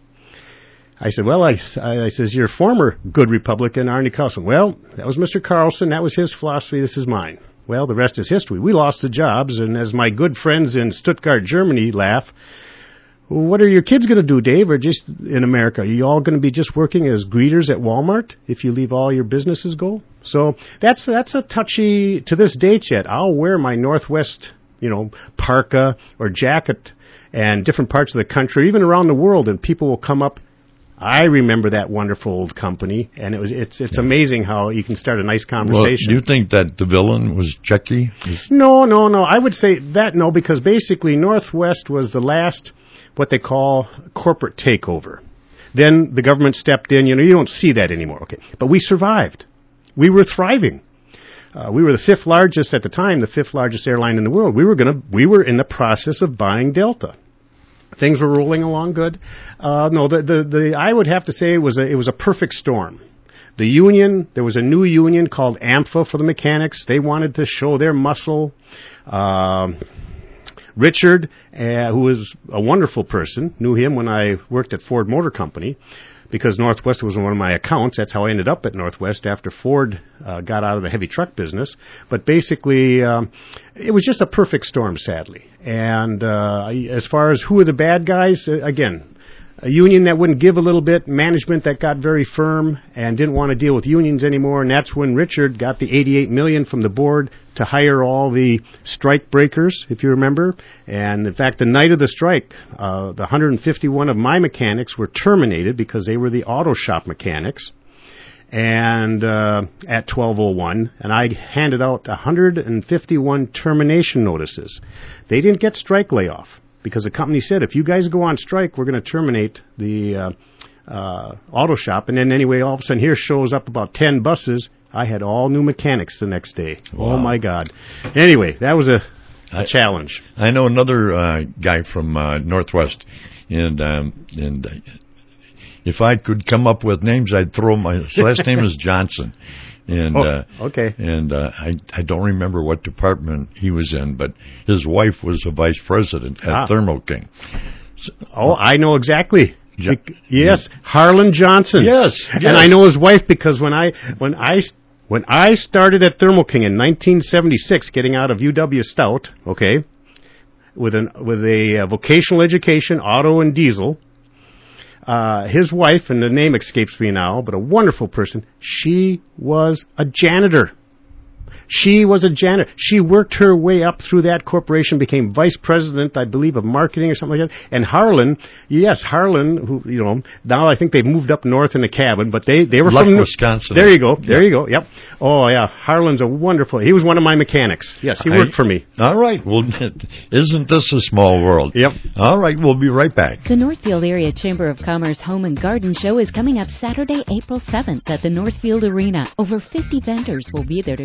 I said, well, I, I says, your former good Republican, Arnie Carlson. Well, that was Mister Carlson. That was his philosophy. This is mine. Well, the rest is history. We lost the jobs, and as my good friends in Stuttgart, Germany laugh, what are your kids going to do, Dave, or just in America? Are you all going to be just working as greeters at Walmart if you leave all your businesses go? So that's that's a touchy, to this date yet. I'll wear my Northwest, you know, parka or jacket and different parts of the country, even around the world, and people will come up. I remember that wonderful old company, and it was it's it's amazing how you can start a nice conversation. Well, do you think that the villain was Checky? No, no, no. I would say that no, because basically Northwest was the last, what they call corporate takeover. Then the government stepped in. You know, you don't see that anymore. Okay, but we survived. We were thriving. Uh, we were the fifth largest at the time, the fifth largest airline in the world. We were gonna, we were in the process of buying Delta. Things were rolling along good. Uh, no, the, the, the, I would have to say it was a, it was a perfect storm. The union, there was a new union called AMFA for the mechanics. They wanted to show their muscle. Uh, Richard, uh, who was a wonderful person, knew him when I worked at Ford Motor Company, because Northwest was one of my accounts. That's how I ended up at Northwest after Ford uh, got out of the heavy truck business. But basically, um, it was just a perfect storm, sadly. And uh, as far as who are the bad guys, uh, again, a union that wouldn't give a little bit, management that got very firm and didn't want to deal with unions anymore, and that's when Richard got the eighty-eight million dollars from the board to hire all the strike breakers, if you remember. And in fact, the night of the strike, uh, the one hundred fifty-one of my mechanics were terminated because they were the auto shop mechanics. And uh, at twelve oh one, and I handed out one hundred fifty-one termination notices. They didn't get strike layoff, because the company said, if you guys go on strike, we're going to terminate the uh, uh, auto shop. And then anyway, all of a sudden, here shows up about ten buses. I had all new mechanics the next day. Wow. Oh, my God. Anyway, that was a, a I, challenge. I know another uh, guy from uh, Northwest, and um, and uh, if I could come up with names, I'd throw my, his last name is Johnson. And, oh, uh, okay. And, uh, I, I don't remember what department he was in, but his wife was a vice president at ah. Thermo King. So, oh, I know exactly. Jo- yes, Harlan Johnson. Yes, yes. And I know his wife because when I, when I, when I started at Thermo King in nineteen seventy-six, getting out of U W Stout, okay, with an, with a uh, vocational education, auto and diesel, Uh, his wife, and the name escapes me now, but a wonderful person, she was a janitor. She was a janitor. She worked her way up through that corporation, became vice president, I believe, of marketing or something like that. And Harlan, yes, Harlan, who, you know, now I think they've moved up north in a cabin, but they, they were Luck, from Wisconsin. There you go. There you go. Yep. Oh, yeah. Harlan's a wonderful, he was one of my mechanics. Yes, he worked I, for me. All right. Well, isn't this a small world? Yep. All right. We'll be right back. The Northfield Area Chamber of Commerce Home and Garden Show is coming up Saturday, April seventh at the Northfield Arena. Over fifty vendors will be there to show their products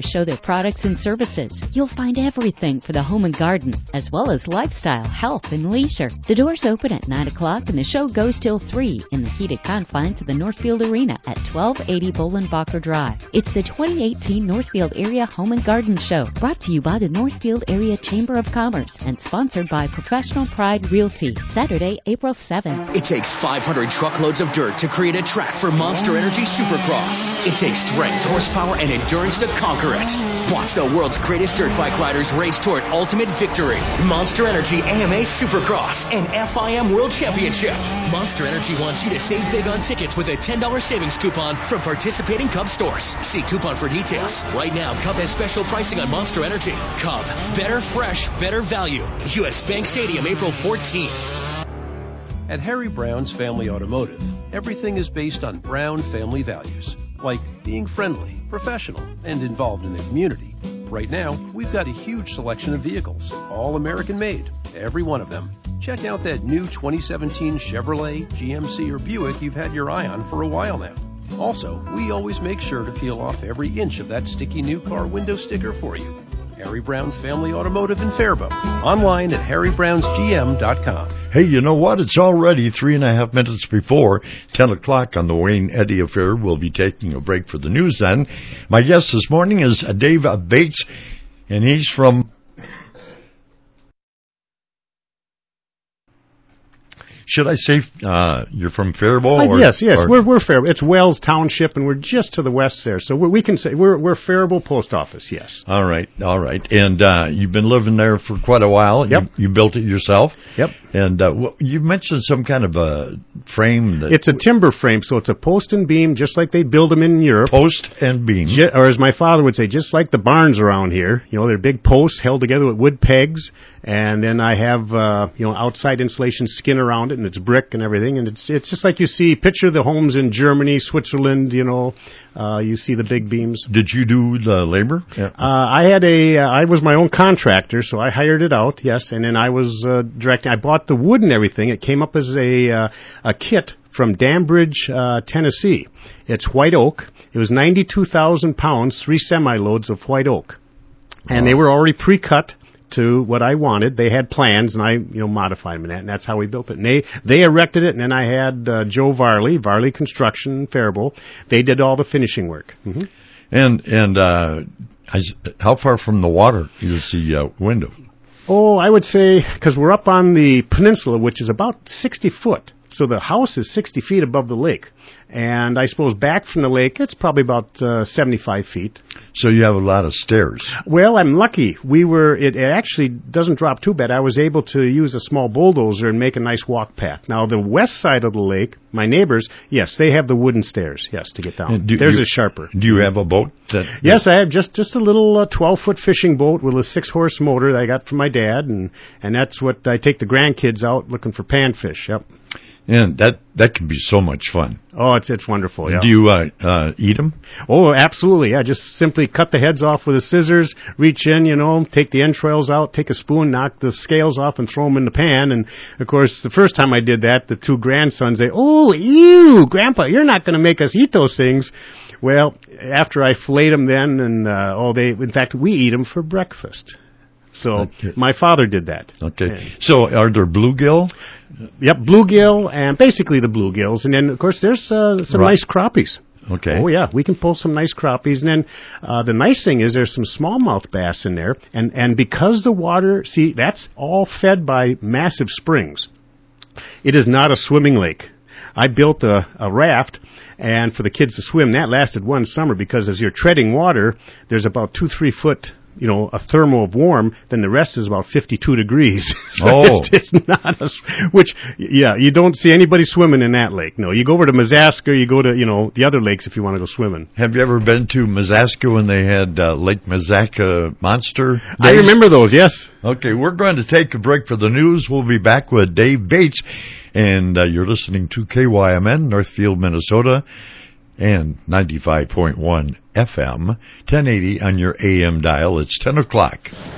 products and services. You'll find everything for the home and garden, as well as lifestyle, health, and leisure. The doors open at nine o'clock and the show goes till three in the heated confines of the Northfield Arena at twelve eighty Bolenbacher Drive. It's the twenty eighteen Northfield Area Home and Garden Show, brought to you by the Northfield Area Chamber of Commerce and sponsored by Professional Pride Realty. Saturday, April seventh. It takes five hundred truckloads of dirt to create a track for Monster Energy Supercross. It takes strength, horsepower, and endurance to conquer it. Watch the world's greatest dirt bike riders race toward ultimate victory. Monster Energy A M A Supercross and F I M World Championship. Monster Energy wants you to save big on tickets with a ten dollars savings coupon from participating Cub stores. See coupon for details. Right now, Cub has special pricing on Monster Energy. Cub, better fresh, better value. U S Bank Stadium, April fourteenth. At Harry Brown's Family Automotive, everything is based on Brown family values, like being friendly, professional, and involved in the community. Right now, we've got a huge selection of vehicles, all American-made, every one of them. Check out that new twenty seventeen Chevrolet, G M C, or Buick you've had your eye on for a while now. Also, we always make sure to peel off every inch of that sticky new car window sticker for you. Harry Brown's Family Automotive in Faribault. Online at harry browns g m dot com. Hey, you know what? It's already three and a half minutes before ten o'clock on the Wayne Eddy Affair. We'll be taking a break for the news then. My guest this morning is Dave Bates, and he's from... Should I say uh, you're from Faribault? Uh, or, yes, yes, or? we're we're Faribault. It's Wells Township, and we're just to the west there. So we're, we can say we're we're Faribault Post Office. Yes. All right, all right. And uh, you've been living there for quite a while. Yep. You, you built it yourself. Yep. And uh, well, you mentioned some kind of a frame. That It's a timber frame, so it's a post and beam, just like they build them in Europe. Post and beam. Ju- or as my father would say, just like the barns around here. You know, they're big posts held together with wood pegs, and then I have uh, you know outside insulation skin around it, and it's brick and everything. And it's it's just like you see. Picture the homes in Germany, Switzerland. You know, uh, you see the big beams. Did you do the labor? Yeah. Uh, I had a, uh, I was my own contractor, so I hired it out, yes, and then I was uh, directing. I bought the wood and everything. It came up as a uh, a kit from Danbridge, uh, Tennessee. It's white oak. It was ninety-two thousand pounds, three semi-loads of white oak, and they were already pre-cut to what I wanted. They had plans, and I, you know, modified them in that, and that's how we built it. And they, they erected it, and then I had uh, Joe Varley, Varley Construction in Faribault. They did all the finishing work. Mm-hmm. And and uh, I, how far from the water is the uh, window? Oh, I would say, because we're up on the peninsula, which is about sixty foot. So the house is sixty feet above the lake. And I suppose back from the lake, it's probably about uh, seventy-five feet. So you have a lot of stairs. Well, I'm lucky. We were, it, it actually doesn't drop too bad. I was able to use a small bulldozer and make a nice walk path. Now, the west side of the lake, my neighbors, yes, they have the wooden stairs, yes, to get down. Do, There's you, a sharper. Do you have a boat? That, yes, I have just, just a little uh, twelve-foot fishing boat with a six-horse motor that I got from my dad, and, and that's what I take the grandkids out looking for panfish, yep. And that, that can be so much fun. Oh, it's it's wonderful, yeah. Do you uh, uh, eat them? Oh, absolutely, yeah. Just simply cut the heads off with the scissors, reach in, you know, take the entrails out, take a spoon, knock the scales off, and throw them in the pan. And, of course, the first time I did that, the two grandsons say, "Oh, ew, Grandpa, you're not going to make us eat those things." Well, after I filleted them then, and, uh, oh, they, in fact, we eat them for breakfast. So okay. My father did that. Okay. And so are there bluegill? Yep, bluegill and basically the bluegills. And then, of course, there's uh, some right. nice crappies. Okay. Oh, yeah. We can pull some nice crappies. And then uh, the nice thing is there's some smallmouth bass in there. And, and because the water, see, that's all fed by massive springs. It is not a swimming lake. I built a, a raft, and for the kids to swim, that lasted one summer because as you're treading water, there's about two, three foot, you know, a thermal of warm, then the rest is about fifty-two degrees. So oh. it's, it's not a, which, yeah, you don't see anybody swimming in that lake. No, you go over to Mazaska, you go to, you know, the other lakes if you want to go swimming. Have you ever been to Mazaska when they had uh, Lake Mazaka Monster days? I remember those, yes. Okay, we're going to take a break for the news. We'll be back with Dave Bates, and uh, you're listening to K Y M N, Northfield, Minnesota, and ninety-five point one F M, ten eighty on your A M dial. It's ten o'clock.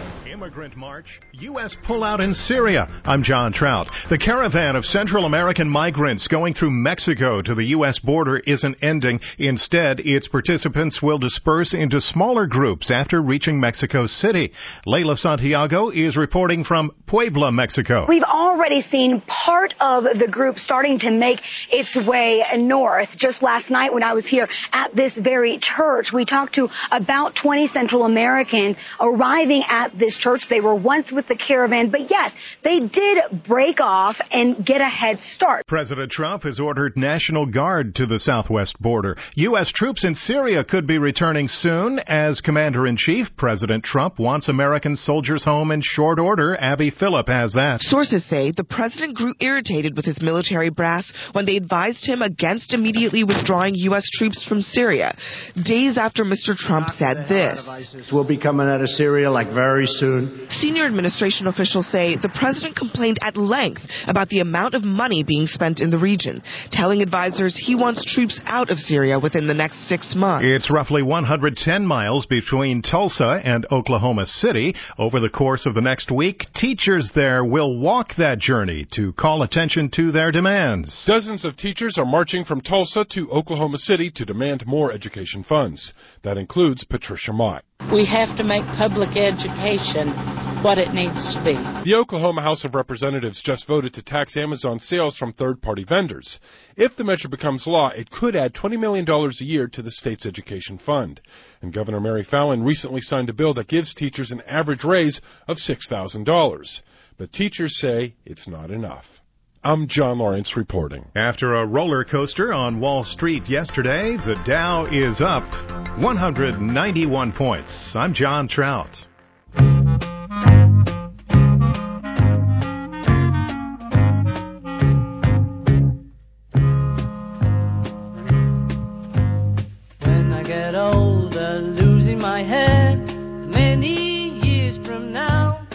Immigrant March, U S pullout in Syria. I'm John Trout. The caravan of Central American migrants going through Mexico to the U S border isn't ending. Instead, its participants will disperse into smaller groups after reaching Mexico City. Leila Santiago is reporting from Puebla, Mexico. We've already seen part of the group starting to make its way north. Just last night when I was here at this very church, we talked to about twenty Central Americans arriving at this church. They were once with the caravan, but yes, they did break off and get a head start. President Trump has ordered National Guard to the southwest border. U S troops in Syria could be returning soon. As Commander-in-Chief, President Trump wants American soldiers home in short order. Abby Phillip has that. Sources say the president grew irritated with his military brass when they advised him against immediately withdrawing U S troops from Syria, days after Mister Trump said this. We'll be coming out of Syria like very soon. Senior administration officials say the president complained at length about the amount of money being spent in the region, telling advisors he wants troops out of Syria within the next six months. It's roughly one hundred ten miles between Tulsa and Oklahoma City. Over the course of the next week, teachers there will walk that journey to call attention to their demands. Dozens of teachers are marching from Tulsa to Oklahoma City to demand more education funds. That includes Patricia Mott. We have to make public education what it needs to be. The Oklahoma House of Representatives just voted to tax Amazon sales from third-party vendors. If the measure becomes law, it could add twenty million dollars a year to the state's education fund. And Governor Mary Fallin recently signed a bill that gives teachers an average raise of six thousand dollars. But teachers say it's not enough. I'm John Lawrence reporting. After a roller coaster on Wall Street yesterday, the Dow is up one hundred ninety-one points. I'm John Trout. When I get older, losing my hair, many years from now,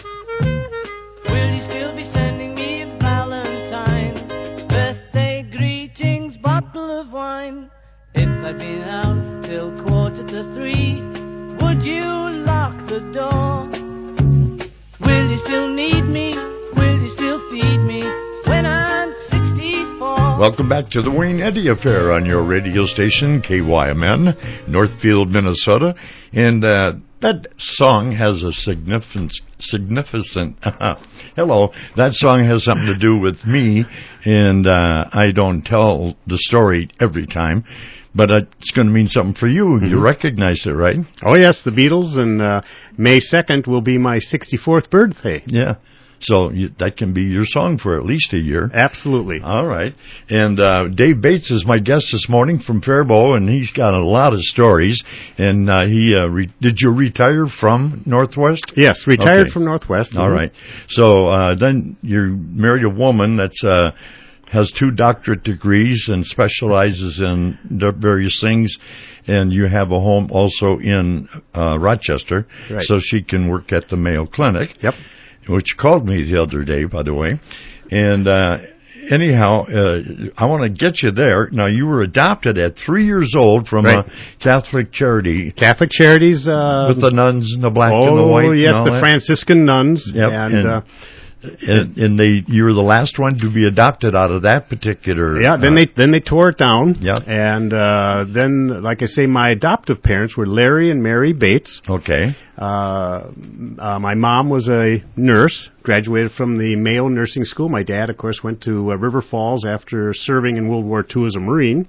will you still be sending me a Valentine, birthday greetings, bottle of wine? If I'd been out till quarter to three, would you lock the door? Will you still need me? Will you still feed me when I'm sixty-four? Welcome back to the Wayne Eddy Affair on your radio station, K Y M N, Northfield, Minnesota. And uh, that song has a significant, significant, hello, that song has something to do with me, and uh, I don't tell the story every time. But uh, it's going to mean something for you. Mm-hmm. You recognize it, right? Oh, yes, the Beatles, and uh, May second will be my sixty-fourth birthday. Yeah. So you, that can be your song for at least a year. Absolutely. All right. And uh, Dave Bates is my guest this morning from Faribault, and he's got a lot of stories. And uh, he uh, re- did you retire from Northwest? Yes, retired okay. from Northwest. All mm-hmm. right. So uh, then you married a woman that's... Uh, has two doctorate degrees and specializes in various things, and you have a home also in uh, Rochester, right. So she can work at the Mayo Clinic, yep. which called me the other day, by the way. And uh, anyhow, uh, I want to get you there. Now, you were adopted at three years old from right. a Catholic charity. Catholic Charities. Uh, with the nuns and the black oh, and the white. Oh, yes, and the that. Franciscan nuns. Yep. And... and uh, And, and they, you were the last one to be adopted out of that particular. Yeah. Then uh, they then they tore it down. Yeah. And uh, then, like I say, my adoptive parents were Larry and Mary Bates. Okay. Uh, uh, my mom was a nurse, graduated from the Mayo Nursing School. My dad, of course, went to uh, River Falls after serving in World War Two as a Marine.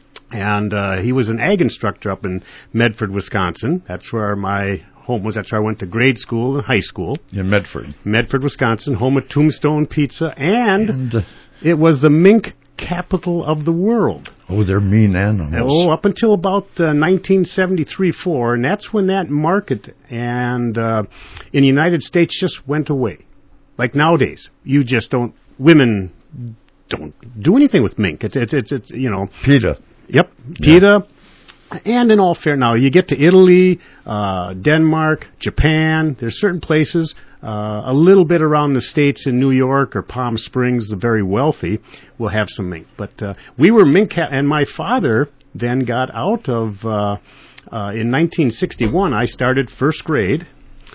And uh, he was an ag instructor up in Medford, Wisconsin. That's where my home was. That's where I went to grade school and high school. In Medford. Medford, Wisconsin, home of Tombstone Pizza, and, and uh, it was the mink capital of the world. Oh, they're mean animals. Oh, up until about uh, nineteen seventy-three four, and that's when that market and uh, in the United States just went away. Like nowadays, you just don't, women don't do anything with mink. It's, it's, it's, it's you know. PETA. Yep, PETA. Yeah. And in all fair, now you get to Italy, uh, Denmark, Japan. There's certain places, uh, a little bit around the States in New York or Palm Springs, the very wealthy, will have some mink. But uh, we were mink, ca- and my father then got out of, uh, uh, in nineteen sixty-one, I started first grade.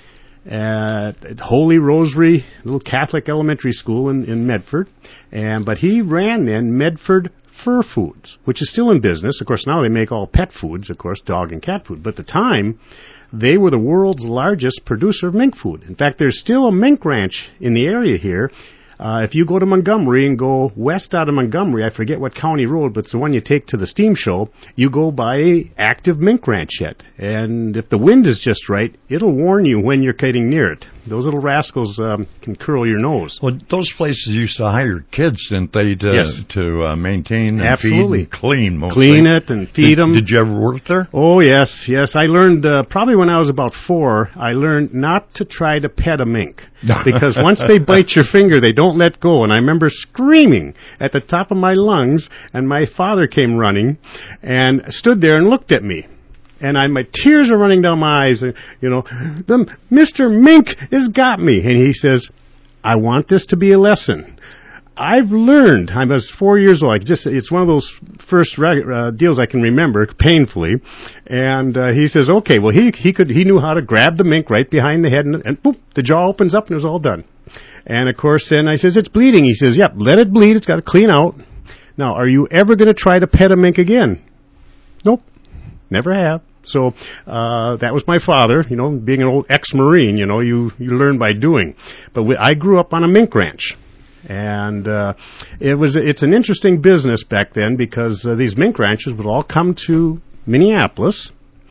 at Holy Rosary, little Catholic elementary school in, in Medford. And but he ran then Medford Fur Foods, which is still in business. Of course, now they make all pet foods, of course, dog and cat food. But at the time, they were the world's largest producer of mink food. In fact, there's still a mink ranch in the area here. Uh, if you go to Montgomery and go west out of Montgomery, I forget what county road, but it's the one you take to the steam show, you go by a active mink ranch yet. And if the wind is just right, it'll warn you when you're getting near it. Those little rascals um, can curl your nose. Well, those places used to hire kids, didn't they, to, yes. to uh, maintain and Absolutely. feed and clean mostly? Clean it and feed did, them. Did you ever work there? Oh, yes, yes. I learned, uh, probably when I was about four, I learned not to try to pet a mink. Because once they bite your finger, they don't let go. And I remember screaming at the top of my lungs, and my father came running and stood there and looked at me. And I, my tears are running down my eyes. And, you know, the Mister Mink has got me. And he says, I want this to be a lesson. I've learned. I was four years old. I just, it's one of those first uh, deals I can remember painfully. And uh, he says, okay, well, he he could he knew how to grab the mink right behind the head, and, and boop, the jaw opens up, and it was all done. And, of course, then I says, it's bleeding. He says, yep, let it bleed. It's got to clean out. Now, are you ever going to try to pet a mink again? Nope. Never have. So uh that was my father, you know, being an old ex-Marine, you know, you, you learn by doing. But we, I grew up on a mink ranch. And uh it was it's an interesting business back then because uh, these mink ranches would all come to Minneapolis.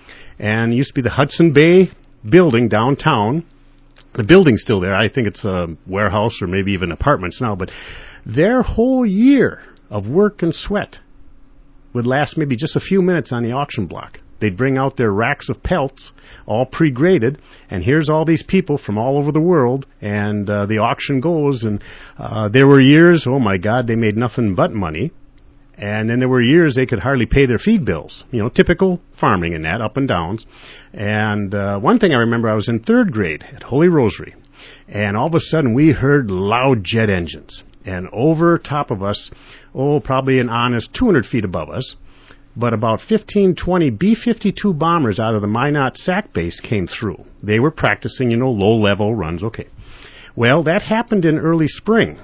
And it used to be the Hudson Bay building downtown. The building's still there. I think it's a warehouse or maybe even apartments now. But their whole year of work and sweat would last maybe just a few minutes on the auction block. They'd bring out their racks of pelts, all pre-graded, and here's all these people from all over the world, and uh, the auction goes, and uh, there were years, oh my God, they made nothing but money, and then there were years they could hardly pay their feed bills, you know, typical farming and that, up and downs. And uh, one thing I remember, I was in third grade at Holy Rosary, and all of a sudden we heard loud jet engines, and over top of us, oh, probably an honest two hundred feet above us, but about fifteen, twenty B fifty-two bombers out of the Minot SAC base came through. They were practicing, you know, low-level runs. Okay. Well, that happened in early spring.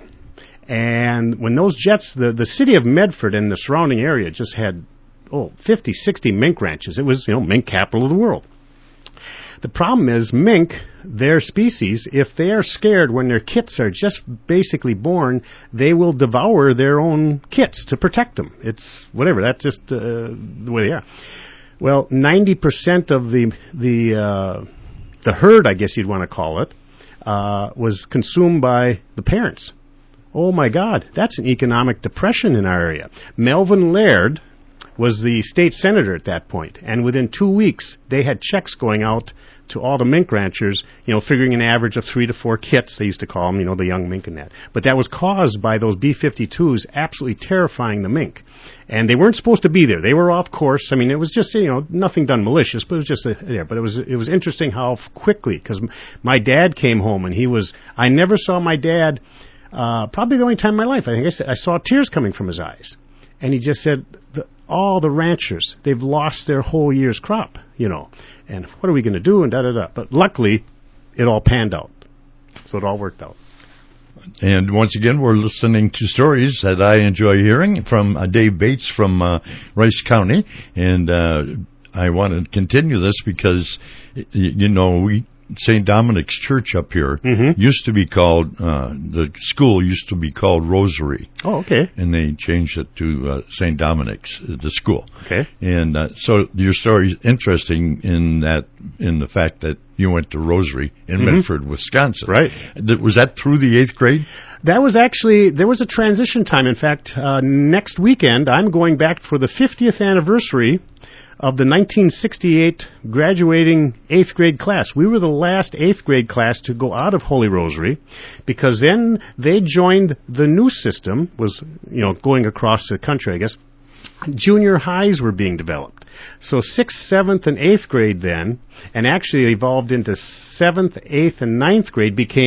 And when those jets, the, the city of Medford and the surrounding area just had, oh, fifty, sixty mink ranches. It was, you know, mink capital of the world. The problem is mink, their species, if they are scared when their kits are just basically born, they will devour their own kits to protect them. It's whatever. That's just uh, the way they are. Well, ninety percent of the the uh, the herd, I guess you'd want to call it, uh, was consumed by the parents. Oh my God, that's an economic depression in our area. Melvin Laird was the state senator at that point, and within two weeks they had checks going out to all the mink ranchers, you know, figuring an average of three to four kits, they used to call them, you know, the young mink and that. But that was caused by those B fifty-twos absolutely terrifying the mink. And they weren't supposed to be there. They were off course. I mean, it was just, you know, nothing done malicious, but it was just a, yeah, but it was it was interesting how quickly, because my dad came home and he was, I never saw my dad, uh, probably the only time in my life, I think I, said, I saw tears coming from his eyes. And he just said, the, all the ranchers, they've lost their whole year's crop, you know, and what are we going to do, and da-da-da. But luckily, it all panned out, so it all worked out. And once again, we're listening to stories that I enjoy hearing from uh, Dave Bates from uh, Rice County, and uh, I want to continue this because, y- you know, we Saint Dominic's Church up here mm-hmm. used to be called, uh, the school used to be called Rosary. Oh, okay. And they changed it to uh, Saint Dominic's, uh, the school. Okay. And uh, so your story is interesting in that, in the fact that you went to Rosary in mm-hmm. Medford, Wisconsin. Right. Was that through the eighth grade? That was actually, there was a transition time. In fact, uh, next weekend, I'm going back for the fiftieth anniversary of the nineteen sixty-eight graduating eighth grade class. We were the last eighth grade class to go out of Holy Rosary, because then they joined the new system, was, you know, going across the country, I guess. Junior highs were being developed. So sixth, seventh, and eighth grade then, and actually evolved into seventh, eighth, and ninth grade, became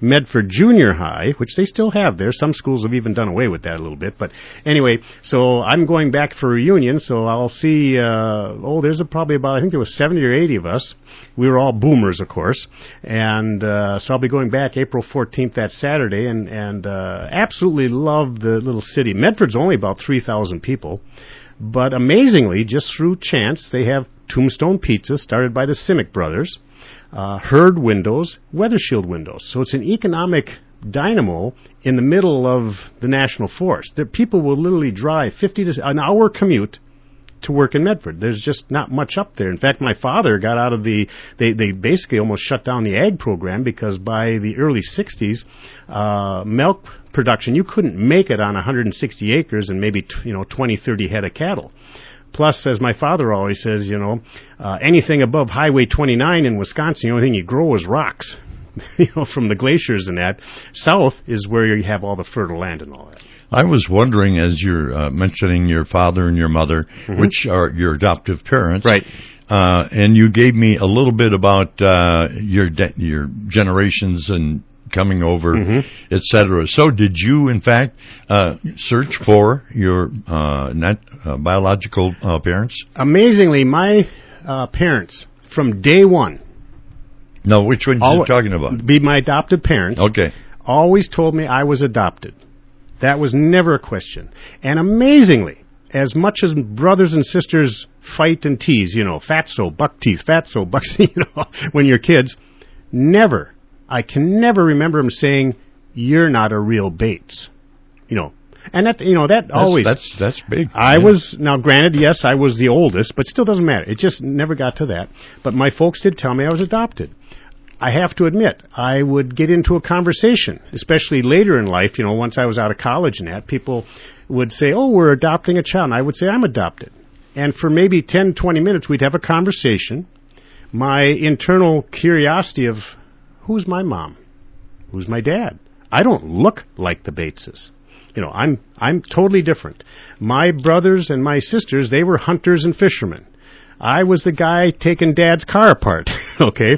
Medford Junior High, which they still have there. Some schools have even done away with that a little bit. But anyway, so I'm going back for a reunion, so I'll see, uh, oh, there's a, probably about, I think there was seventy or eighty of us. We were all boomers, of course. And uh, so I'll be going back April fourteenth, that Saturday, and, and uh, absolutely love the little city. Medford's only about three thousand people. But amazingly, just through chance, they have Tombstone Pizza, started by the Simic brothers, uh, Hurd Windows, Weather Shield Windows. So it's an economic dynamo in the middle of the National Forest. The people will literally drive fifty to an hour commute to work in Medford. There's just not much up there. In fact, my father got out of the, they, they basically almost shut down the ag program because by the early sixties, uh, milk production, you couldn't make it on one hundred sixty acres and maybe, t- you know, twenty, thirty head of cattle. Plus, as my father always says, you know, uh, anything above Highway twenty-nine in Wisconsin, the only thing you grow is rocks, you know, from the glaciers and that. South is where you have all the fertile land and all that. I was wondering, as you're uh, mentioning your father and your mother, mm-hmm. which are your adoptive parents, right? Uh, and you gave me a little bit about uh, your de- your generations and coming over, mm-hmm. et cetera. So, did you, in fact, uh, search for your uh, not uh, biological uh, parents? Amazingly, my uh, parents from day one. No, which ones are you talking about? Be my adoptive parents. Okay. Always told me I was adopted. That was never a question. And amazingly, as much as brothers and sisters fight and tease, you know, fatso, buck teeth, fatso, buck, you know, when you're kids, never, I can never remember them saying, you're not a real Bates. You know, and that, you know, that that's, always. That's, that's big. I yeah. was, now granted, yes, I was the oldest, but still doesn't matter. It just never got to that. But my folks did tell me I was adopted. I have to admit, I would get into a conversation, especially later in life, you know, once I was out of college and that, people would say, oh, we're adopting a child. And I would say, I'm adopted. And for maybe ten, twenty minutes, we'd have a conversation. My internal curiosity of, who's my mom? Who's my dad? I don't look like the Bateses. You know, I'm, I'm totally different. My brothers and my sisters, they were hunters and fishermen. I was the guy taking Dad's car apart, okay?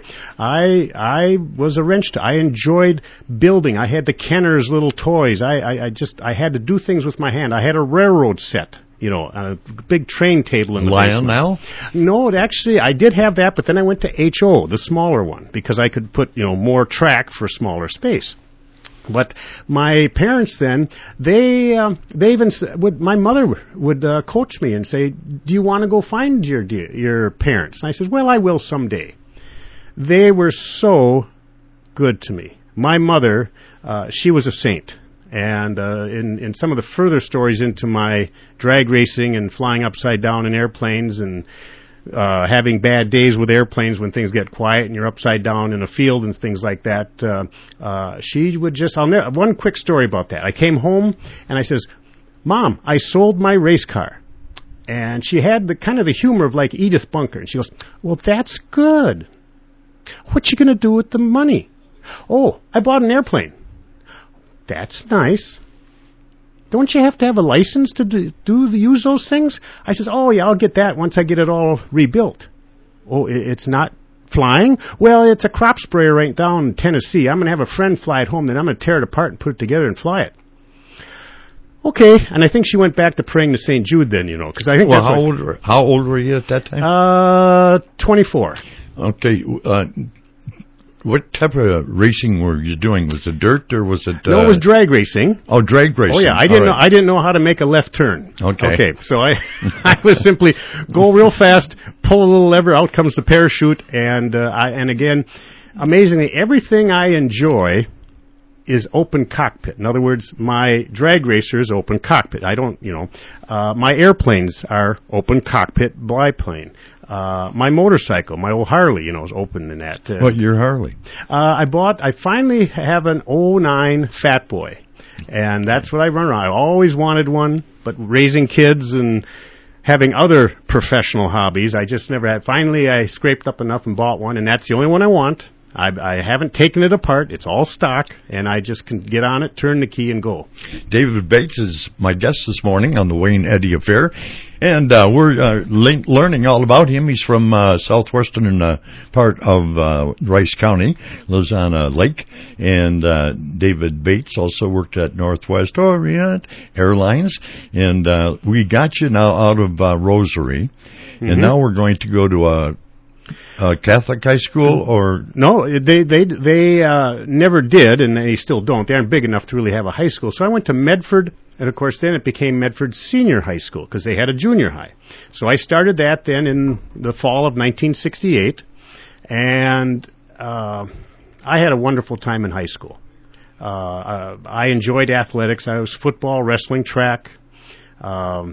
I I was a wrench. T- I enjoyed building. I had the Kenner's little toys. I, I, I just, I had to do things with my hand. I had a railroad set, you know, a big train table in the basement. Lionel? No, it actually, I did have that, but then I went to H O, the smaller one, because I could put, you know, more track for smaller space. But my parents then, they um, they even would. My mother would uh, coach me and say, "Do you want to go find your your parents?" And I said, "Well, I will someday." They were so good to me. My mother, uh, she was a saint, and uh, in in some of the further stories into my drag racing and flying upside down in airplanes and Uh, having bad days with airplanes when things get quiet and you're upside down in a field and things like that. Uh, uh, she would just, I'll never, one quick story about that. I came home and I says, Mom, I sold my race car. And she had the kind of the humor of like Edith Bunker. And she goes, well, that's good. What you going to do with the money? Oh, I bought an airplane. That's nice. Don't you have to have a license to do, do use those things? I says, oh, yeah, I'll get that once I get it all rebuilt. Oh, it's not flying? Well, it's a crop sprayer right down in Tennessee. I'm going to have a friend fly it home, then I'm going to tear it apart and put it together and fly it. Okay, and I think she went back to praying to Saint Jude then, you know, because I think well, that's how what, old were, how old were you at that time? Uh, twenty-four. Okay, uh, what type of racing were you doing? Was it dirt or was it? Uh, no, it was drag racing. Oh, drag racing. Oh yeah, I didn't right. know. I didn't know how to make a left turn. Okay. Okay, so I, I was simply go real fast, pull a little lever, out comes the parachute, and uh, I and again, amazingly, everything I enjoy is open cockpit. In other words, my drag racer is open cockpit. I don't, you know, uh, my airplanes are open cockpit biplane. Uh, my motorcycle, my old Harley, you know, is open in that. Uh, what, your Harley? Uh, I bought, I finally have an oh nine Fat Boy. And that's what I run around. I always wanted one, but raising kids and having other professional hobbies, I just never had. Finally, I scraped up enough and bought one, and that's the only one I want. I, I haven't taken it apart. It's all stock, and I just can get on it, turn the key, and go. David Bates is my guest this morning on the Wayne Eddy Affair, and uh, we're uh, le- learning all about him. He's from uh, southwestern uh, part of uh, Rice County, lives on a lake, and uh, David Bates also worked at Northwest Orient Airlines, and uh, we got you now out of uh, Rosary, mm-hmm. and now we're going to go to a Uh, Catholic high school, or no? They they they uh, never did, and they still don't. They aren't big enough to really have a high school. So I went to Medford, and of course then it became Medford Senior High School because they had a junior high. So I started that then in the fall of nineteen sixty-eight, and uh, I had a wonderful time in high school. Uh, uh, I enjoyed athletics. I was football, wrestling, track. Um,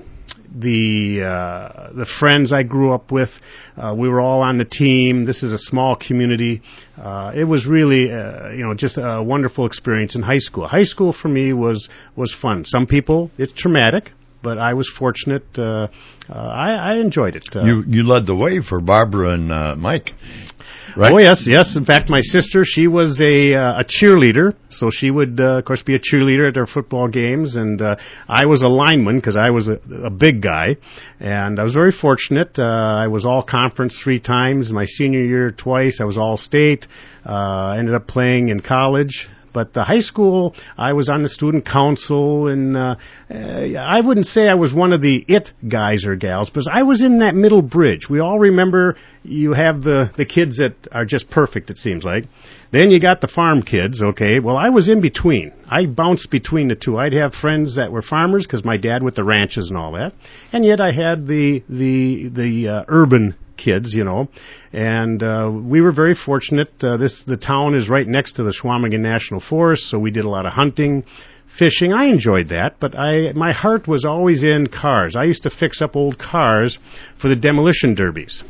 The uh, the friends I grew up with, uh, we were all on the team. This is a small community. Uh, it was really, uh, you know, just a wonderful experience in high school. High school for me was was fun. Some people, it's traumatic, but I was fortunate. Uh, uh, I, I enjoyed it. Uh, you you led the way for Barbara and uh, Mike. Right? Oh, yes, yes. In fact, my sister, she was a uh, a cheerleader, so she would, uh, of course, be a cheerleader at our football games, and uh, I was a lineman because I was a, a big guy, and I was very fortunate. Uh, I was all-conference three times. My senior year, twice. I was all-state. Uh, ended up playing in college. But the high school, I was on the student council, and uh, uh, I wouldn't say I was one of the it guys or gals, because I was in that middle bridge. We all remember you have the, the kids that are just perfect, it seems like. Then you got the farm kids, okay. Well, I was in between. I bounced between the two. I'd have friends that were farmers, because my dad with the ranches and all that. And yet I had the, the, the uh, urban kids, you know, and uh, we were very fortunate. Uh, this the town is right next to the Chequamegon National Forest, so we did a lot of hunting, fishing. I enjoyed that, but I my heart was always in cars. I used to fix up old cars for the demolition derbies.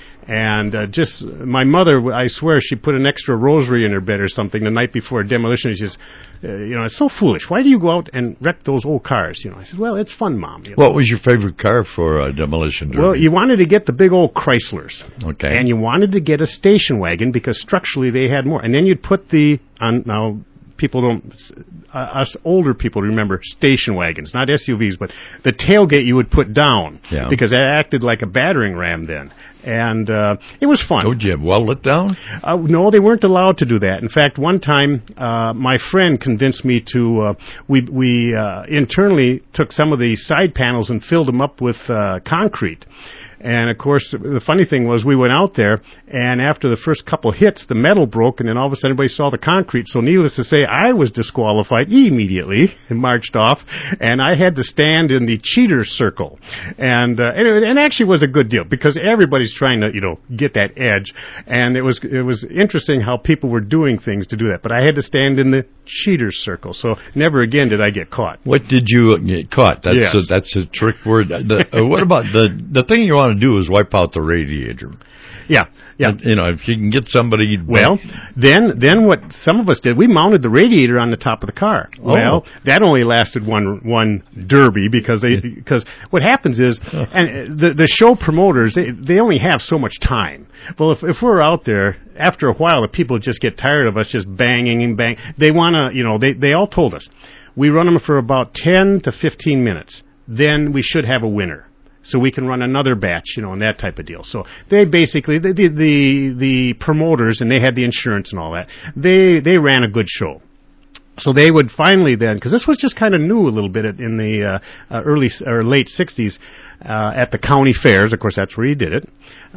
And uh, just, my mother, I swear, she put an extra rosary in her bed or something the night before a demolition. She says, uh, you know, it's so foolish. Why do you go out and wreck those old cars? You know, I said, well, it's fun, Mom. You know? What was your favorite car for a demolition derby? Well, you wanted to get the big old Chryslers. Okay. And you wanted to get a station wagon because structurally they had more. And then you'd put the, on, now, people don't, uh, us older people remember station wagons, not S U Vs, but the tailgate you would put down, yeah. because that acted like a battering ram then. And uh, it was fun. Oh, did you have well-lit down? Uh, no, they weren't allowed to do that. In fact, one time, uh, my friend convinced me to, uh, we, we uh, internally took some of the side panels and filled them up with uh, concrete. And, of course, the funny thing was we went out there, and after the first couple hits, the metal broke, and then all of a sudden everybody saw the concrete. So needless to say, I was disqualified immediately and marched off, and I had to stand in the cheater's circle. And, uh, and, it, and actually was a good deal, because everybody's trying to, you know, get that edge. And it was it was interesting how people were doing things to do that. But I had to stand in the cheater's circle, so never again did I get caught. What did you get caught? That's, yes. a, that's a trick word. The, uh, what about the, the thing you want to do is wipe out the radiator. Yeah, yeah. And, you know, if you can get somebody... Well, then then what some of us did, we mounted the radiator on the top of the car. Oh. Well, that only lasted one one derby, because they because what happens is, and the the show promoters, they, they only have so much time. Well, if if we're out there, after a while, the people just get tired of us just banging and bang. They want to, you know, they, they all told us, we run them for about ten to fifteen minutes. Then we should have a winner. So we can run another batch, you know, and that type of deal. So they basically, the, the, the, the promoters, and they had the insurance and all that, they, they ran a good show. So they would finally then, because this was just kind of new a little bit in the uh, uh, early or late sixties uh, at the county fairs. Of course, that's where he did it.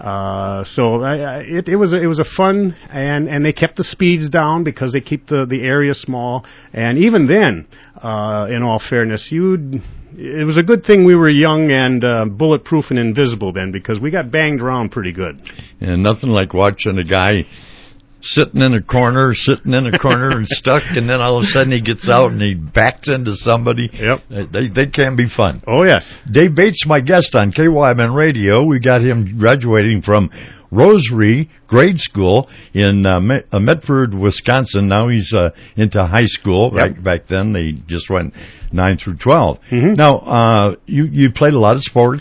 Uh, so I, I, it, it was a, it was a fun, and, and they kept the speeds down because they keep the, the area small. And even then, uh, in all fairness, you'd it was a good thing we were young and uh, bulletproof and invisible then, because we got banged around pretty good. And nothing like watching a guy sitting in a corner, sitting in a corner and stuck, and then all of a sudden he gets out and he backs into somebody. Yep. They they can be fun. Oh, yes. Dave Bates, my guest on K Y M N Radio. We got him graduating from Rosary Grade School in uh, Medford, Wisconsin. Now he's uh, into high school. Yep. Right back then, they just went nine through twelve. Mm-hmm. Now, uh, you, you played a lot of sports.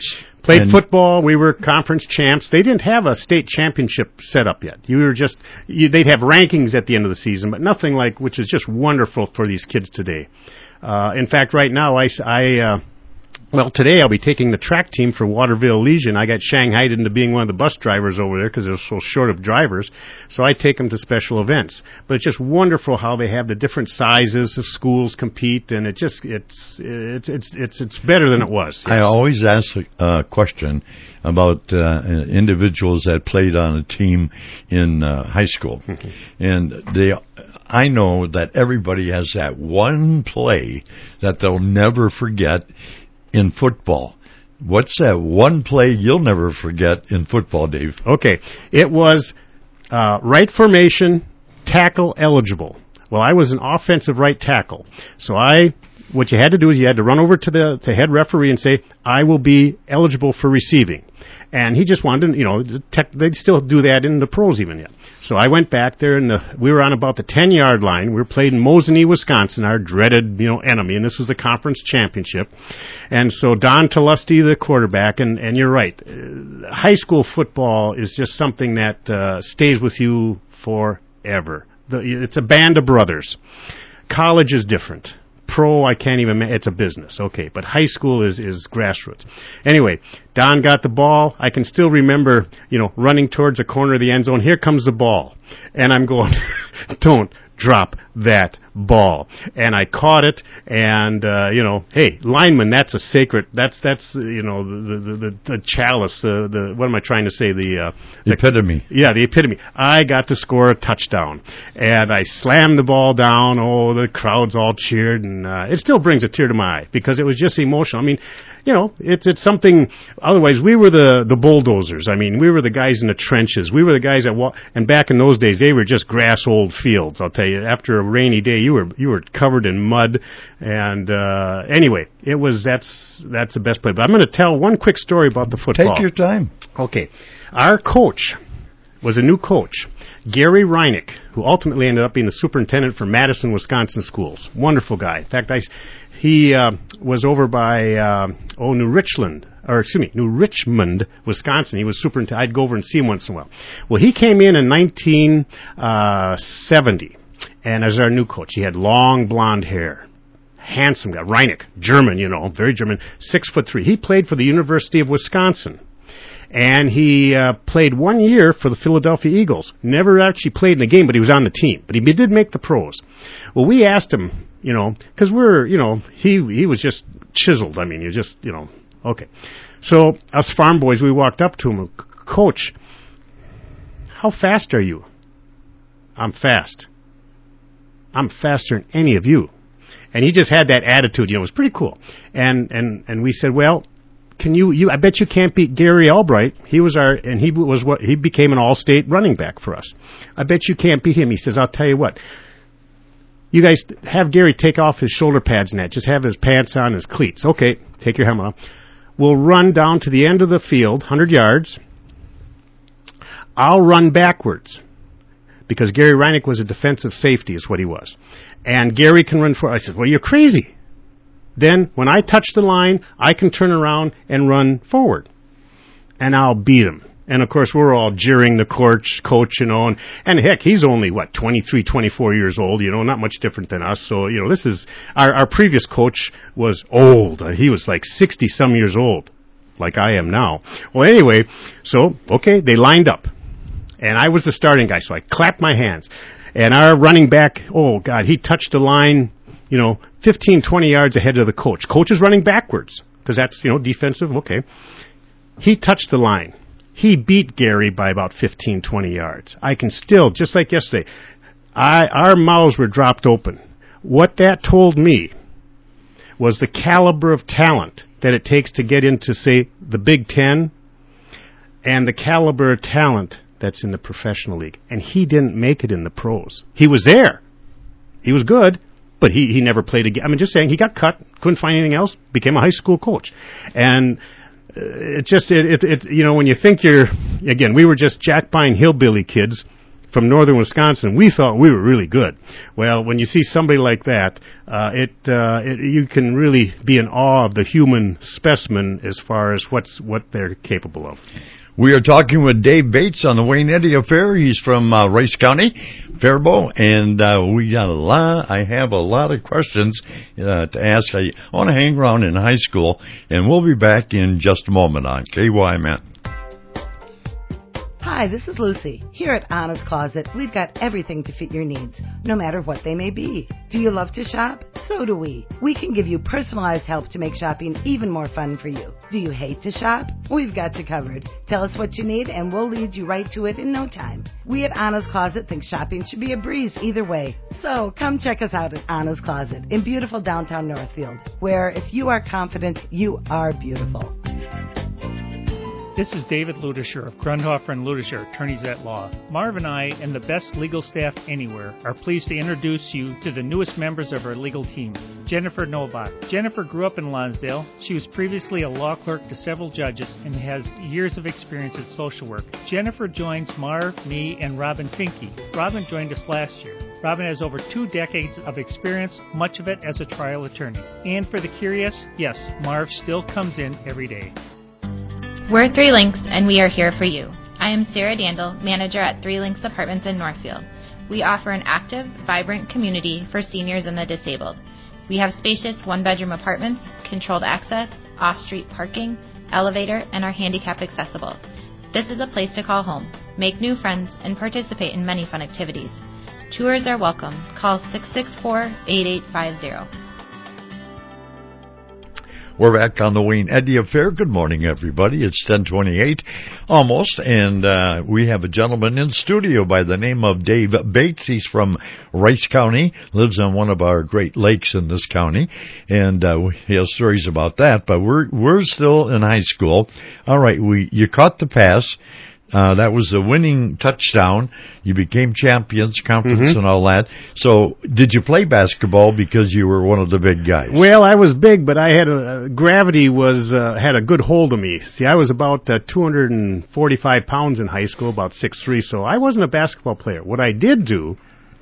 Played And- football. We were conference champs. They didn't have a state championship set up yet. You were just, you, they'd have rankings at the end of the season, but nothing like, which is just wonderful for these kids today. Uh, in fact, right now, I, s- I, uh, well, today I'll be taking the track team for Waterville Legion. I got shanghaied into being one of the bus drivers over there because they're so short of drivers. So I take them to special events. But it's just wonderful how they have the different sizes of schools compete, and it just it's it's it's it's it's better than it was. I Yes. always ask a uh, question about uh, individuals that played on a team in uh, high school, and they. I know that everybody has that one play that they'll never forget in football. What's that one play you'll never forget in football, Dave? Okay, it was uh, right formation, tackle eligible. Well, I was an offensive right tackle, so I. What you had to do is you had to run over to the, the head referee and say, "I will be eligible for receiving." And he just wanted to, you know, the tech, they'd still do that in the pros even yet. So I went back there, and the, we were on about the ten-yard line. We were played in Mosinee, Wisconsin, our dreaded, you know, enemy, and this was the conference championship. And so Don Talusty, the quarterback, and, and you're right, uh, high school football is just something that uh, stays with you forever. The, it's a band of brothers. College is different. Pro, I can't even, it's a business, okay, but high school is, is grassroots. Anyway, Don got the ball. I can still remember, you know, running towards the corner of the end zone. Here comes the ball. And I'm going, don't drop that ball. And I caught it, and, uh, you know, hey, lineman, that's a sacred, that's, that's, uh, you know, the, the, the, the chalice, uh, the, what am I trying to say, the, uh, The epitome. Yeah, the epitome. I got to score a touchdown, and I slammed the ball down. Oh, the crowd's all cheered, and uh, it still brings a tear to my eye because it was just emotional. I mean, you know, it's it's something. Otherwise, we were the the bulldozers. I mean, we were the guys in the trenches. We were the guys that wa- and back in those days, they were just grass old fields. I'll tell you. After a rainy day, you were you were covered in mud. And uh, anyway, it was that's that's the best play. But I'm going to tell one quick story about the football. Take your time. Okay. Our coach was a new coach, Gary Reinick, who ultimately ended up being the superintendent for Madison, Wisconsin schools. Wonderful guy. In fact, I, he uh, was over by, uh, oh, New Richland, or excuse me, New Richmond, Wisconsin. He was superintendent. I'd go over and see him once in a while. Well, he came in in nineteen seventy, and as our new coach, he had long blonde hair. Handsome guy. Reinick, German, you know, very German, six foot three. He played for the University of Wisconsin. And he uh, played one year for the Philadelphia Eagles. Never actually played in a game, but he was on the team. But he did make the pros. Well, we asked him, you know, because we're, you know, he he was just chiseled. I mean, you just, you know, okay. So us farm boys, we walked up to him, Coach, how fast are you? I'm fast. I'm faster than any of you. And he just had that attitude, you know, it was pretty cool. And and and we said, well, Can you, you, I bet you can't beat Gary Albright. He was our, and he was what, he became an all-state running back for us. I bet you can't beat him. He says, I'll tell you what. You guys have Gary take off his shoulder pads and that. Just have his pants on, his cleats. Okay, take your helmet off. We'll run down to the end of the field, one hundred yards. I'll run backwards. Because Gary Reinick was a defensive safety is what he was. And Gary can run forward. I said, well, you're crazy. Then, when I touch the line, I can turn around and run forward. And I'll beat him. And, of course, we're all jeering the coach, coach, you know. And, and heck, he's only, what, twenty-three, twenty-four years old, you know, not much different than us. So, you know, this is, our, our previous coach was old. Uh, he was like sixty-some years old, like I am now. Well, anyway, so, okay, they lined up. And I was the starting guy, so I clapped my hands. And our running back, oh, God, he touched the line, you know, fifteen, twenty yards ahead of the coach. Coach is running backwards because that's, you know, defensive. Okay. He touched the line. He beat Gary by about fifteen, twenty yards. I can still, just like yesterday, I, our mouths were dropped open. What that told me was the caliber of talent that it takes to get into, say, the Big Ten and the caliber of talent that's in the professional league. And he didn't make it in the pros. He was there. He was good. But he, he never played again. I mean, just saying, he got cut, couldn't find anything else, became a high school coach. And uh, it just, it, it, it, you know, when you think you're, again, we were just Jack Pine hillbilly kids from northern Wisconsin, we thought we were really good. Well, when you see somebody like that, uh, it, uh, it you can really be in awe of the human specimen as far as what's what they're capable of. We are talking with Dave Bates on the Wayne Eddy Affair. He's from uh, Rice County, Faribault, and uh, we got a lot. I have a lot of questions uh, to ask. I want to hang around in high school, and we'll be back in just a moment on K Y M N. Hi, this is Lucy. Here at Anna's Closet, we've got everything to fit your needs, no matter what they may be. Do you love to shop? So do we. We can give you personalized help to make shopping even more fun for you. Do you hate to shop? We've got you covered. Tell us what you need and we'll lead you right to it in no time. We at Anna's Closet think shopping should be a breeze either way. So come check us out at Anna's Closet in beautiful downtown Northfield, where if you are confident, you are beautiful. This is David Ludischer of Grundhofer and Ludischer, attorneys at law. Marv and I, and the best legal staff anywhere, are pleased to introduce you to the newest members of our legal team, Jennifer Novak. Jennifer grew up in Lonsdale. She was previously a law clerk to several judges and has years of experience in social work. Jennifer joins Marv, me, and Robin Finke. Robin joined us last year. Robin has over two decades of experience, much of it as a trial attorney. And for the curious, yes, Marv still comes in every day. We're Three Links, and we are here for you. I am Sarah Dandel, manager at Three Links Apartments in Northfield. We offer an active, vibrant community for seniors and the disabled. We have spacious one-bedroom apartments, controlled access, off-street parking, elevator, and are handicap accessible. This is a place to call home, make new friends, and participate in many fun activities. Tours are welcome. Call six six four, eight eight five zero. We're back on the Wayne Eddy Affair. Good morning, everybody. It's ten twenty-eight, almost, and uh, we have a gentleman in studio by the name of Dave Bates. He's from Rice County, lives on one of our great lakes in this county, and uh, he has stories about that. But we're we're still in high school. All right, we you caught the pass. Uh, that was a winning touchdown. You became champions, conference, mm-hmm. and all that. So, did you play basketball because you were one of the big guys? Well, I was big, but I had a uh, gravity was uh, had a good hold of me. See, I was about uh, two hundred forty-five pounds in high school, about six three. So I wasn't a basketball player. What I did do,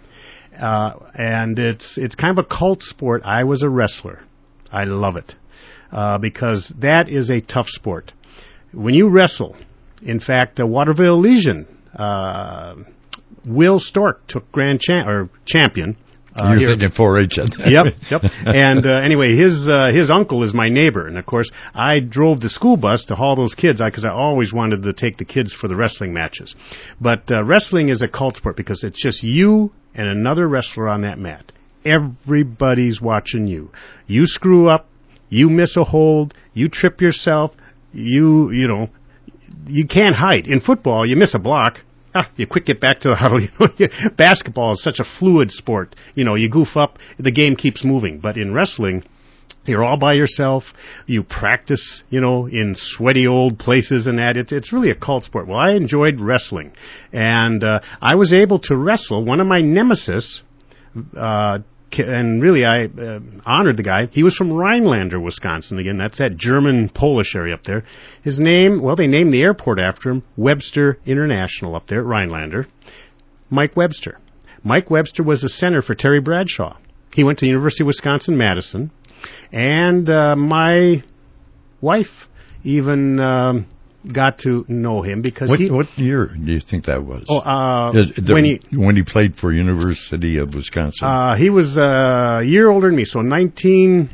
uh, and it's it's kind of a cult sport. I was a wrestler. I love it uh, because that is a tough sport. When you wrestle. In fact, uh, Waterville Elysian, uh, Will Stork took grand cha- or champion. Uh, You're here. Thinking four H. Yep, yep. And uh, anyway, his uh, his uncle is my neighbor, and of course, I drove the school bus to haul those kids because I always wanted to take the kids for the wrestling matches. But uh, wrestling is a cult sport because it's just you and another wrestler on that mat. Everybody's watching you. You screw up, you miss a hold, you trip yourself, you you know. You can't hide. In football, you miss a block. Ah, you quick get back to the huddle. You know, basketball is such a fluid sport. You know, you goof up, the game keeps moving. But in wrestling, you're all by yourself. You practice, you know, in sweaty old places and that. It's it's really a cult sport. Well, I enjoyed wrestling, and uh, I was able to wrestle one of my nemesis. Uh, And really, I uh, honored the guy. He was from Rhinelander, Wisconsin. Again, that's that German-Polish area up there. His name, well, they named the airport after him, Webster International up there at Rhinelander. Mike Webster. Mike Webster was the center for Terry Bradshaw. He went to the University of Wisconsin-Madison. And uh, my wife even um, got to know him because what, he... What year do you think that was? Oh, uh, the, when he... When he played for University of Wisconsin. Uh, he was a year older than me, so nineteen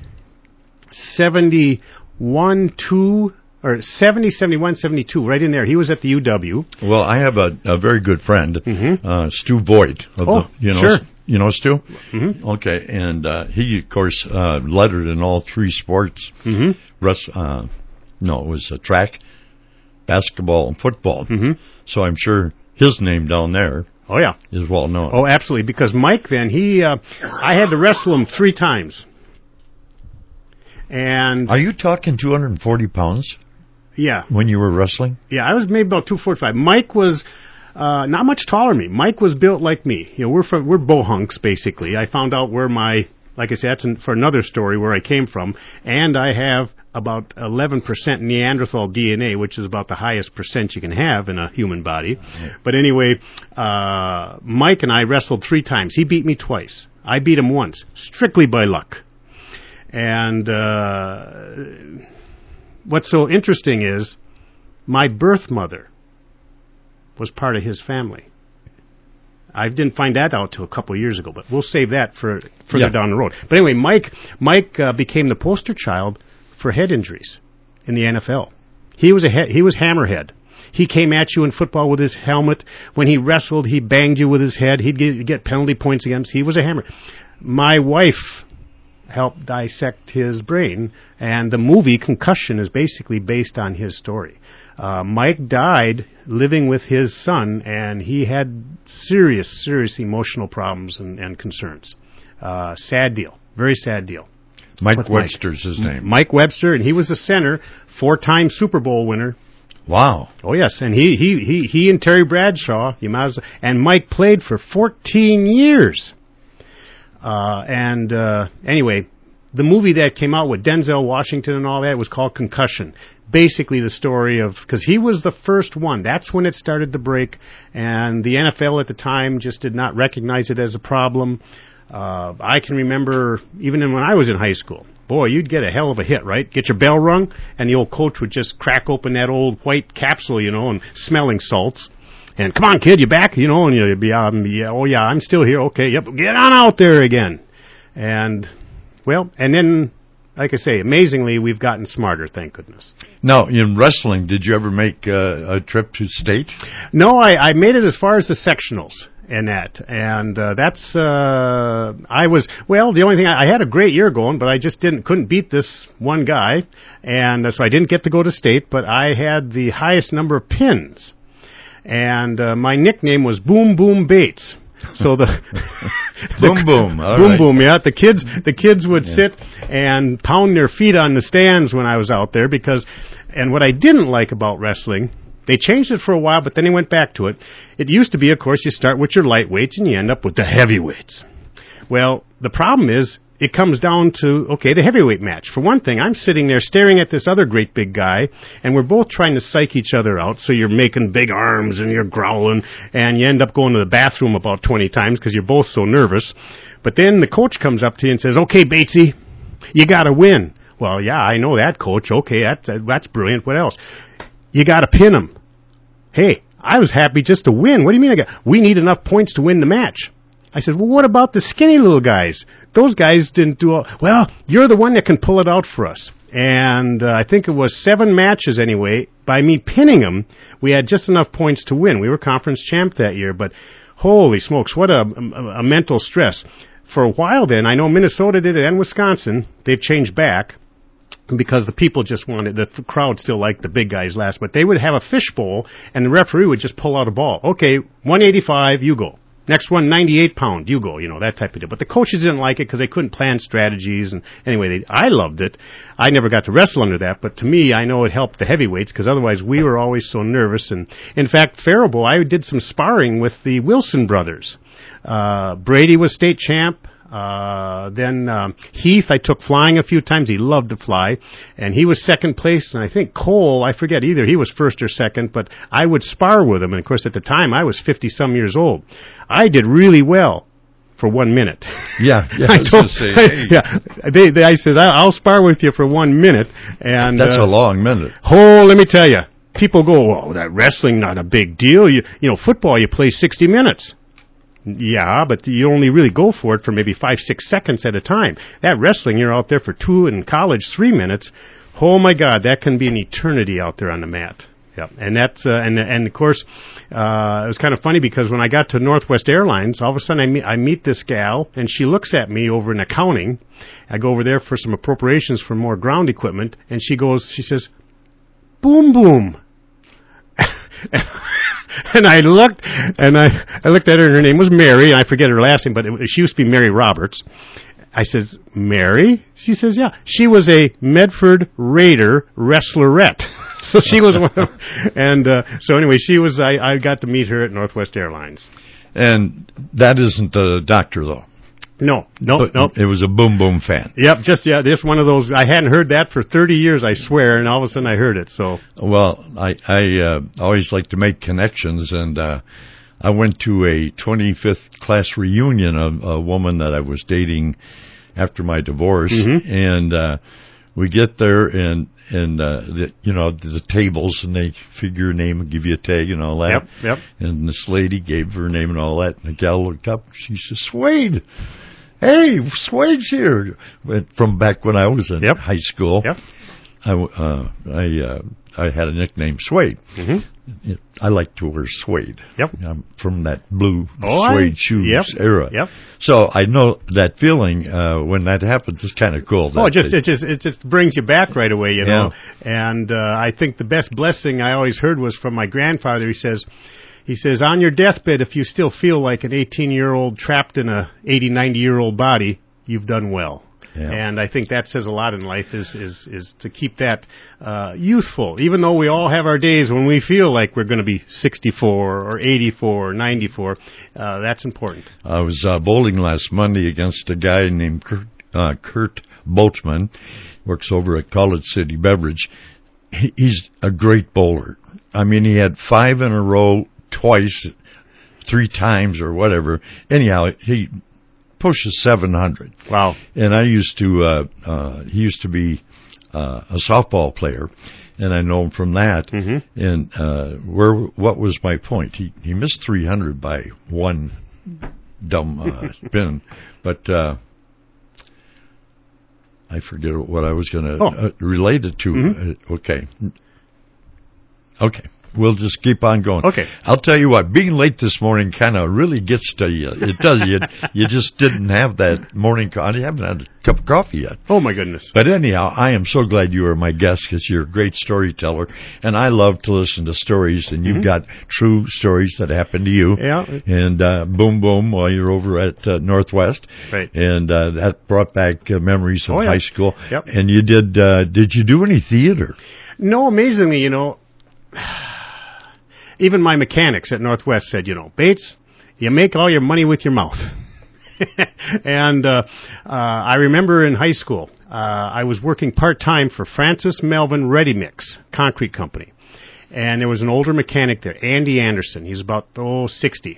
seventy-one, two, or seventy, seventy-one, seventy-two, right in there. He was at the U W. Well, I have a, a very good friend, mm-hmm. uh, Stu Voigt. Of oh, the, you know, sure. You know Stu? Mm-hmm. Okay, and uh, he, of course, uh, lettered in all three sports. Mm-hmm. Rest, uh, no, it was uh, track, basketball, and football. Mm-hmm. So I'm sure his name down there oh, yeah. is well known. Oh, absolutely, because Mike then, he, uh, I had to wrestle him three times. And are you talking two hundred forty pounds? Yeah. When you were wrestling? Yeah, I was maybe about two forty-five. Mike was uh, not much taller than me. Mike was built like me. You know, we're from, we're bohunks, basically. I found out where my, like I said, that's an, for another story where I came from. And I have about eleven percent Neanderthal D N A, which is about the highest percent you can have in a human body. But anyway, uh, Mike and I wrestled three times. He beat me twice. I beat him once, strictly by luck. And uh, what's so interesting is my birth mother was part of his family. I didn't find that out till a couple of years ago, but we'll save that for further yeah. down the road. But anyway, Mike Mike uh, became the poster child for head injuries in the N F L. He was a he-, he was hammerhead. He came at you in football with his helmet. When he wrestled, he banged you with his head. He'd get, get penalty points against. He was a hammer. My wife helped dissect his brain, and the movie Concussion is basically based on his story. Uh, Mike died living with his son, and he had serious, serious emotional problems and, and concerns. Uh, sad deal. Very sad deal. Mike Webster's Mike. his name. Mike Webster, and he was a center, four-time Super Bowl winner. Wow. Oh, yes, and he he he, he and Terry Bradshaw, you might as well, and Mike played for fourteen years. Uh, and uh, anyway, the movie that came out with Denzel Washington and all that was called Concussion. Basically the story of, because he was the first one. That's when it started to break, and the N F L at the time just did not recognize it as a problem. Uh, I can remember, even when I was in high school, boy, you'd get a hell of a hit, right? Get your bell rung, and the old coach would just crack open that old white capsule, you know, and smelling salts. And come on, kid, you back? You know, and you'd be, um, yeah, oh, yeah, I'm still here. Okay, yep, get on out there again. And, well, and then, like I say, amazingly, we've gotten smarter, thank goodness. Now, in wrestling, did you ever make uh, a trip to state? No, I, I made it as far as the sectionals and that. And uh, that's, uh, I was, well, the only thing, I, I had a great year going, but I just didn't, couldn't beat this one guy. And uh, so I didn't get to go to state, but I had the highest number of pins. And uh, my nickname was Boom Boom Bates. So the, the boom boom, all boom right. boom, yeah. The kids, the kids would yeah. sit and pound their feet on the stands when I was out there because, and what I didn't like about wrestling, they changed it for a while, but then they went back to it. It used to be, of course, you start with your lightweights and you end up with the heavyweights. Well, the problem is, it comes down to, okay, the heavyweight match. For one thing, I'm sitting there staring at this other great big guy, and we're both trying to psych each other out, so you're making big arms and you're growling, and you end up going to the bathroom about twenty times because you're both so nervous. But then the coach comes up to you and says, okay, Batesy, you got to win. Well, yeah, I know that, coach. Okay, that's, that's brilliant. What else? You got to pin him. Hey, I was happy just to win. What do you mean I got? We need enough points to win the match. I said, well, what about the skinny little guys? Those guys didn't do all... Well, you're the one that can pull it out for us. And uh, I think it was seven matches anyway. By me pinning them, we had just enough points to win. We were conference champ that year, but holy smokes, what a, a, a mental stress. For a while then, I know Minnesota did it and Wisconsin. They've changed back because the people just wanted... The crowd still liked the big guys last, but they would have a fishbowl, and the referee would just pull out a ball. Okay, one eighty-five, you go. Next one, ninety-eight pound, you go, you know, that type of deal. But the coaches didn't like it because they couldn't plan strategies. And anyway, they, I loved it. I never got to wrestle under that, but to me, I know it helped the heavyweights because otherwise we were always so nervous. And in fact, Faribault, I did some sparring with the Wilson brothers. Uh, Brady was state champ. Uh, then, um, Heath, I took flying a few times. He loved to fly. And he was second place. And I think Cole, I forget either. He was first or second, but I would spar with him. And of course, at the time, I was fifty some years old. I did really well for one minute. Yeah, yeah. I, I told, say, hey. yeah. They, they, I said, I'll spar with you for one minute. And that's uh, a long minute. Oh, let me tell you. People go, oh, that wrestling, not a big deal. You, you know, football, you play sixty minutes. Yeah, but you only really go for it for maybe five, six seconds at a time. That wrestling, you're out there for two, and in college, three minutes. Oh my God, that can be an eternity out there on the mat. Yep, and that's uh, and and of course, uh, it was kind of funny because when I got to Northwest Airlines, all of a sudden I meet I meet this gal, and she looks at me over in accounting. I go over there for some appropriations for more ground equipment, and she goes, she says, "Boom, boom." And I looked, and I, I looked at her, and her name was Mary, and I forget her last name, but it, she used to be Mary Roberts. I says, Mary? She says, yeah. She was a Medford Raider wrestlerette. So she was one of, and uh, so anyway, she was, I, I got to meet her at Northwest Airlines. And that isn't a doctor, though. No, no, but no. It was a Boom Boom fan. Yep, just yeah, just one of those. I hadn't heard that for thirty years, I swear, and all of a sudden I heard it. So, well, I I uh, always like to make connections, and uh, I went to a twenty-fifth class reunion of a woman that I was dating after my divorce, mm-hmm. and uh, we get there and. And, uh, the, you know, the tables, and they figure your name and give you a tag and all that. Yep, yep. And this lady gave her name and all that. And the gal looked up. She said, Swade. Hey, Swade's here. From back when I was in yep. high school. Yep. I, uh, I, uh, I had a nickname, Swade. Mm-hmm. I like to wear suede. Yep. I'm from that blue oh, suede I, shoes yep. era. Yep. So I know that feeling uh, when that happens. It's kind of cool. Oh, it just it just it just brings you back right away, you know. Yeah. And uh, I think the best blessing I always heard was from my grandfather. He says, he says, on your deathbed, if you still feel like an eighteen-year-old trapped in a eighty, ninety-year-old body, you've done well. Yeah. And I think that says a lot in life is is is to keep that uh, youthful, even though we all have our days when we feel like we're going to be sixty-four or eighty-four or ninety-four. Uh, that's important. I was uh, bowling last Monday against a guy named Kurt, uh, Kurt Boatman, works over at College City Beverage. He, he's a great bowler. I mean, he had five in a row twice, three times or whatever. Anyhow, he pushes seven hundred. Wow. And I used to, uh, uh, he used to be, uh, a softball player, and I know him from that. Mm-hmm. And, uh, where, what was my point? He, he missed three hundred by one dumb, uh, spin. But, uh, I forget what I was going to oh. uh, relate it to. Mm-hmm. Uh, okay. Okay. We'll just keep on going. Okay. I'll tell you what, being late this morning kind of really gets to you. It does. You you just didn't have that morning coffee. You haven't had a cup of coffee yet. Oh, my goodness. But anyhow, I am so glad you are my guest because you're a great storyteller. And I love to listen to stories. And you've mm-hmm. got true stories that happened to you. Yeah. And uh, boom, boom, while you're over at uh, Northwest. Right. And uh, that brought back uh, memories of oh, yeah. high school. Yep. And you did, uh, did you do any theater? No, amazingly, you know. Even my mechanics at Northwest said, you know, Bates, you make all your money with your mouth. and uh, uh, I remember in high school, uh, I was working part-time for Francis Melvin Ready Mix Concrete Company. And there was an older mechanic there, Andy Anderson. He's about, oh, sixty.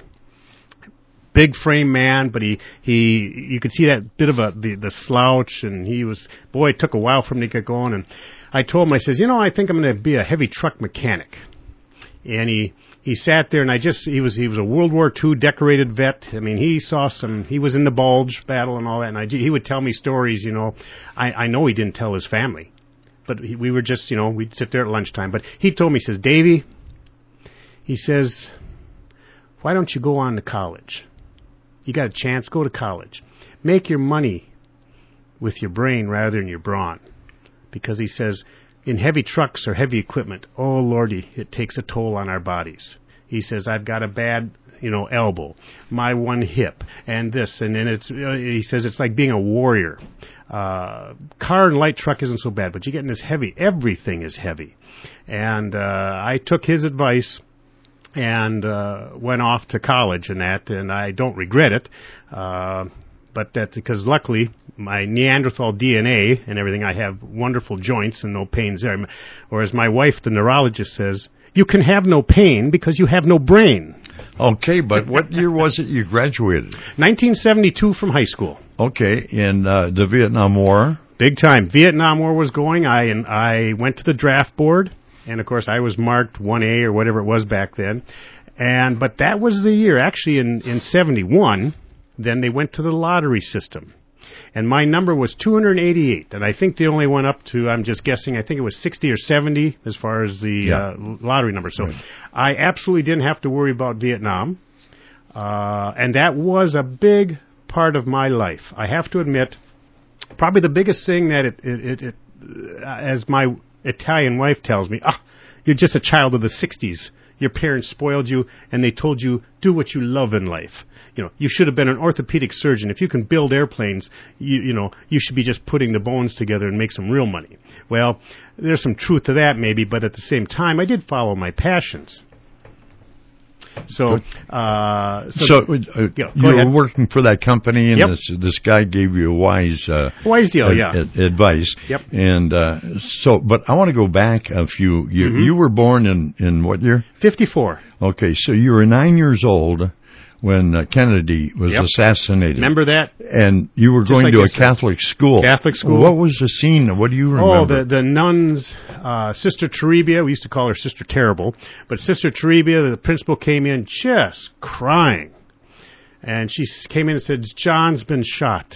Big frame man, but he, he, you could see that bit of a, the, the slouch, and he was, boy, it took a while for him to get going. And I told him, I says, you know, I think I'm going to be a heavy truck mechanic. And he, he sat there, and I just, he was, he was a World War Two decorated vet. I mean, he saw some, he was in the Bulge battle and all that, and I, he would tell me stories, you know. I, I know he didn't tell his family, but he, we were just, you know, we'd sit there at lunchtime. But he told me, he says, Davey, he says, why don't you go on to college? You got a chance, go to college. Make your money with your brain rather than your brawn. Because he says, in heavy trucks or heavy equipment, oh, Lordy, it takes a toll on our bodies. He says, I've got a bad, you know, elbow, my one hip, and this, and then it's, uh, he says, it's like being a warrior. Uh, car and light truck isn't so bad, but you get in this heavy, everything is heavy. And uh, I took his advice and uh, went off to college and that, and I don't regret it. Uh, But that's because luckily my Neanderthal D N A and everything, I have wonderful joints and no pains there. Whereas my wife, the neurologist, says, you can have no pain because you have no brain. Okay, but what year was it you graduated? nineteen seventy-two from high school. Okay, in uh, the Vietnam War? Big time. Vietnam War was going. I and I went to the draft board, and of course I was marked one A or whatever it was back then. And but that was the year, actually in, in seventy-one. Then they went to the lottery system. And my number was two hundred eighty-eight. And I think they only went up to, I'm just guessing, I think it was sixty or seventy as far as the yeah. uh, lottery number. So right. I absolutely didn't have to worry about Vietnam. Uh, and that was a big part of my life. I have to admit, probably the biggest thing that it, it, it, it uh, as my Italian wife tells me, ah, you're just a child of the sixties. Your parents spoiled you, and they told you, do what you love in life. You know, you should have been an orthopedic surgeon. If you can build airplanes, you, you know, you should be just putting the bones together and make some real money. Well, there's some truth to that maybe, but at the same time, I did follow my passions. So, uh, so, so the, uh, yeah, you ahead. were working for that company, and Yep. this this guy gave you a wise uh, wise deal, ad- yeah, ad- advice. Yep. And uh, so, but I want to go back a few. You Mm-hmm. you were born in in what year? fifty-four. Okay, so you were nine years old when uh, Kennedy was Yep. assassinated. Remember that? And you were Just going like to a yesterday. Catholic school. Catholic school. What was the scene? What do you remember? Oh, the, the nuns, uh, Sister Toribia, we used to call her Sister Terrible, but Sister Toribia, the principal, came in just crying. And she s- came in and said, John's been shot.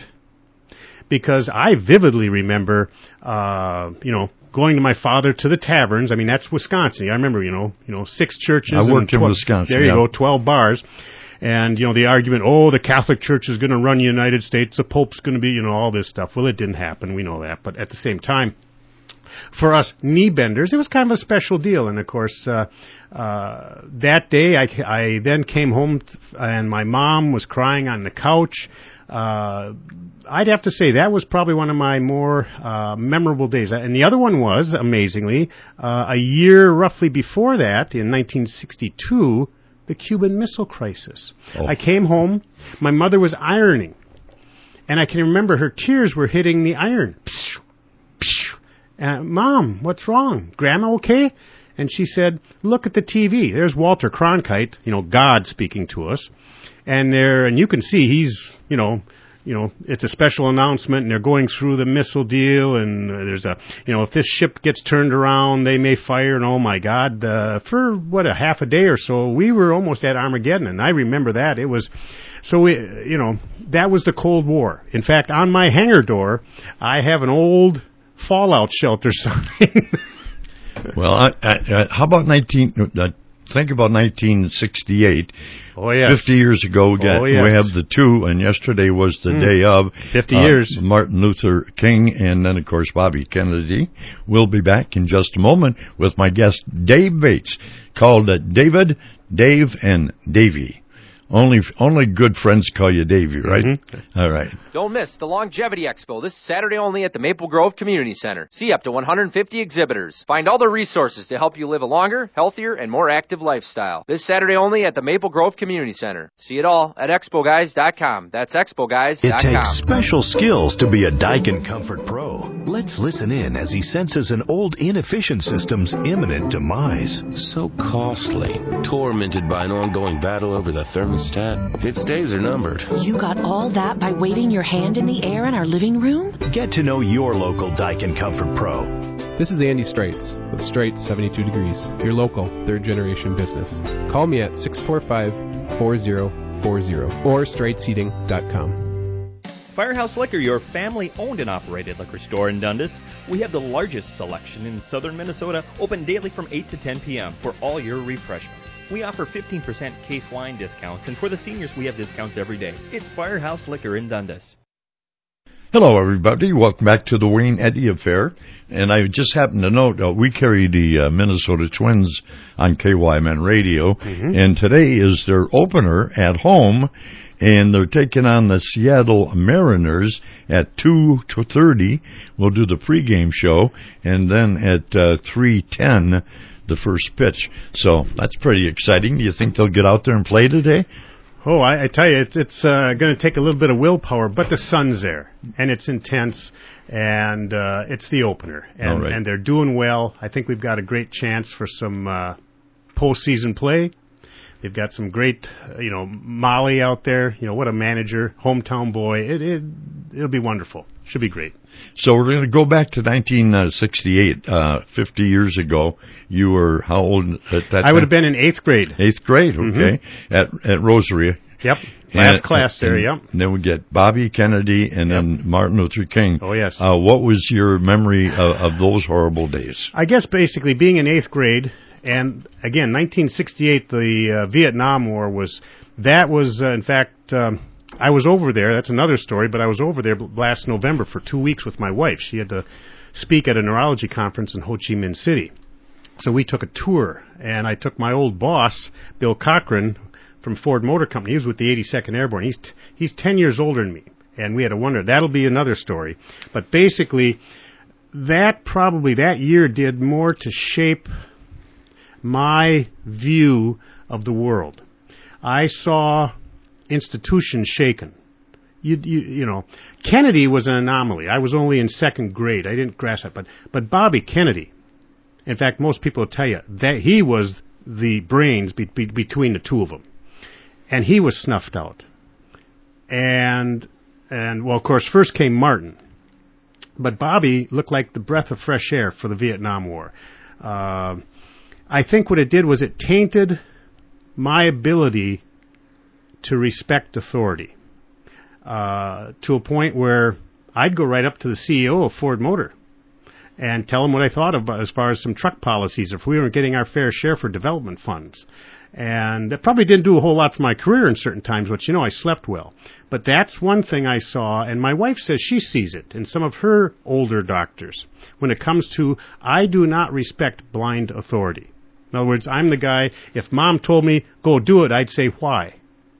Because I vividly remember, uh, you know, going to my father to the taverns. I mean, that's Wisconsin. I remember, you know, you know, six churches. I worked and in tw- Wisconsin, There you yeah. go, twelve bars. And, you know, the argument, oh, the Catholic Church is going to run the United States, the Pope's going to be, you know, all this stuff. Well, it didn't happen. We know that. But at the same time, for us knee benders, it was kind of a special deal. And, of course, uh, uh, that day I, I then came home t- and my mom was crying on the couch. Uh, I'd have to say that was probably one of my more uh, memorable days. And the other one was, amazingly, uh, a year roughly before that, in nineteen sixty-two, the Cuban Missile Crisis. Oh. I came home. My mother was ironing. And I can remember her tears were hitting the iron. Psh, psh. Uh, Mom, what's wrong? Grandma okay? And she said, look at the T V. There's Walter Cronkite, you know, God speaking to us. And there, and you can see he's, you know, you know, it's a special announcement, and they're going through the missile deal, and uh, there's a, you know, if this ship gets turned around, they may fire, and oh my God, uh, for what, a half a day or so, we were almost at Armageddon, and I remember that. It was, so we, you know, that was the Cold War. In fact, on my hangar door, I have an old fallout shelter sign. Well, I, I, I, how about nineteen? Uh, think about nineteen sixty-eight. Oh yes, fifty years ago. We, got, oh, yes. we have the two, and yesterday was the Mm. day of fifty uh, years. Martin Luther King, and then of course Bobby Kennedy. We'll be back in just a moment with my guest Dave Bates, called uh, David, Dave, and Davey. Only only good friends call you Davey, right? Mm-hmm. All right. Don't miss the Longevity Expo this Saturday only at the Maple Grove Community Center. See up to one hundred fifty exhibitors. Find all the resources to help you live a longer, healthier, and more active lifestyle. This Saturday only at the Maple Grove Community Center. See it all at expo guys dot com. That's expo guys dot com. It takes special skills to be a Daikin Comfort Pro. Let's listen in as he senses an old inefficient system's imminent demise. So costly. Tormented by an ongoing battle over the thermostat. Its days are numbered. You got all that by waving your hand in the air in our living room? Get to know your local Daikin Comfort Pro. This is Andy Straits with Straits seventy-two Degrees, your local third generation business. Call me at six four five, four zero four zero or straits heating dot com. Firehouse Liquor, your family-owned and operated liquor store in Dundas. We have the largest selection in southern Minnesota, open daily from eight to ten p.m. for all your refreshments. We offer fifteen percent case wine discounts, and for the seniors, we have discounts every day. It's Firehouse Liquor in Dundas. Hello, everybody. Welcome back to the Wayne Eddy Affair. And I just happened to note, uh, we carry the uh, Minnesota Twins on K Y M N Radio, mm-hmm. and today is their opener at home, and they're taking on the Seattle Mariners at two thirty. We'll do the pregame show, and then at uh, three ten, the first pitch. So that's pretty exciting. Do you think they'll get out there and play today? Oh, I, I tell you, it's it's uh, going to take a little bit of willpower, but the sun's there, and it's intense, and uh, it's the opener, and, right. and they're doing well. I think we've got a great chance for some uh, postseason play. They've got some great, uh, you know, Molly out there. You know, what a manager, hometown boy. It, it, it'll be wonderful. Should be great. So we're going to go back to nineteen sixty-eight, uh, fifty years ago. You were how old at that time? I would have been in eighth grade. Eighth grade, okay, mm-hmm. at at Rosary. Yep, last and, class there, and, yep. And then we get Bobby Kennedy and yep. then Martin Luther King. Oh, yes. Uh, what was your memory of, of those horrible days? I guess basically being in eighth grade, and again, nineteen sixty-eight, the uh, Vietnam War was, that was, uh, in fact, um, I was over there. That's another story, but I was over there last November for two weeks with my wife. She had to speak at a neurology conference in Ho Chi Minh City. So we took a tour, and I took my old boss, Bill Cochran, from Ford Motor Company. He was with the eighty-second Airborne. He's t- he's ten years older than me, and we had a wonder. That'll be another story. But basically, that probably, that year did more to shape my view of the world. I saw institutions shaken. You, you, you know, Kennedy was an anomaly. I was only in second grade. I didn't grasp it. But, but Bobby Kennedy, in fact, most people will tell you that he was the brains be, be, between the two of them. And he was snuffed out. And, and well, of course, first came Martin. But Bobby looked like the breath of fresh air for the Vietnam War. Uh, I think what it did was it tainted my ability to respect authority uh, to a point where I'd go right up to the C E O of Ford Motor and tell him what I thought about as far as some truck policies, if we weren't getting our fair share for development funds. And that probably didn't do a whole lot for my career in certain times, but, you know, I slept well. But that's one thing I saw, and my wife says she sees it in some of her older doctors when it comes to, I do not respect blind authority. In other words, I'm the guy, if Mom told me, go do it, I'd say, why?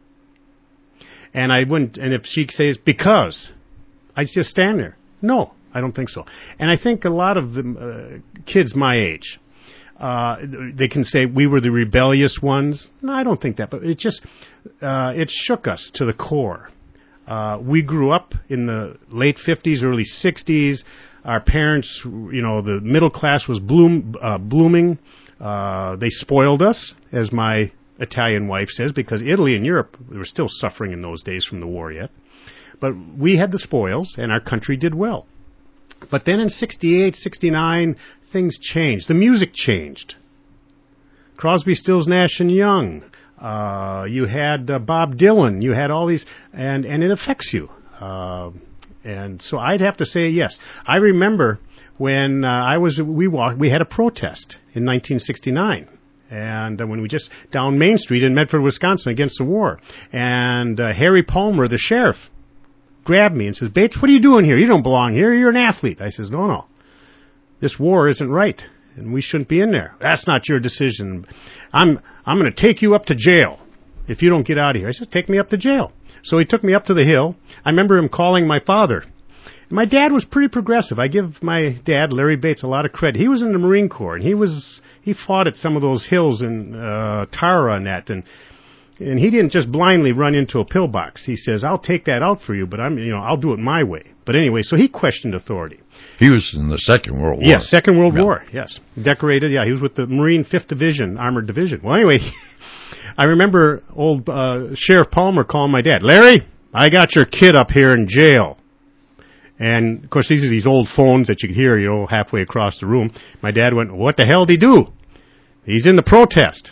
And I wouldn't, and if she says, because, I'd just stand there. No, I don't think so. And I think a lot of the uh, kids my age, uh, they can say we were the rebellious ones. No, I don't think that, but it just, uh, it shook us to the core. Uh, we grew up in the late fifties, early sixties. Our parents, you know, the middle class was bloom, uh, blooming. Uh, they spoiled us, as my Italian wife says, because Italy and Europe were still suffering in those days from the war yet. But we had the spoils, and our country did well. But then in sixty-eight, sixty-nine, things changed. The music changed. Crosby, Stills, Nash and Young. Uh, you had uh, Bob Dylan. You had all these, and, and it affects you. Uh, and so I'd have to say yes. I remember when uh, I was, we walked, we had a protest in nineteen sixty-nine. And uh, when we just, down Main Street in Medford, Wisconsin, against the war. And uh, Harry Palmer, the sheriff, grabbed me and says, Bates, what are you doing here? You don't belong here. You're an athlete. I says, no, no. This war isn't right, and we shouldn't be in there. That's not your decision. I'm I'm going to take you up to jail if you don't get out of here. I said, take me up to jail. So he took me up to the hill. I remember him calling my father. My dad was pretty progressive. I give my dad, Larry Bates, a lot of credit. He was in the Marine Corps, and he was he fought at some of those hills in uh, Tara and that, and and he didn't just blindly run into a pillbox. He says, I'll take that out for you, but I'm, you know, I'll do it my way. But anyway, so he questioned authority. He was in the Second World War. Yes, Second World yeah. War, yes. Decorated, yeah, he was with the Marine fifth Division, Armored Division. Well, anyway, I remember old uh, Sheriff Palmer calling my dad, Larry, I got your kid up here in jail. And, of course, these are these old phones that you could hear, you know, halfway across the room. My dad went, what the hell did he do? He's in the protest.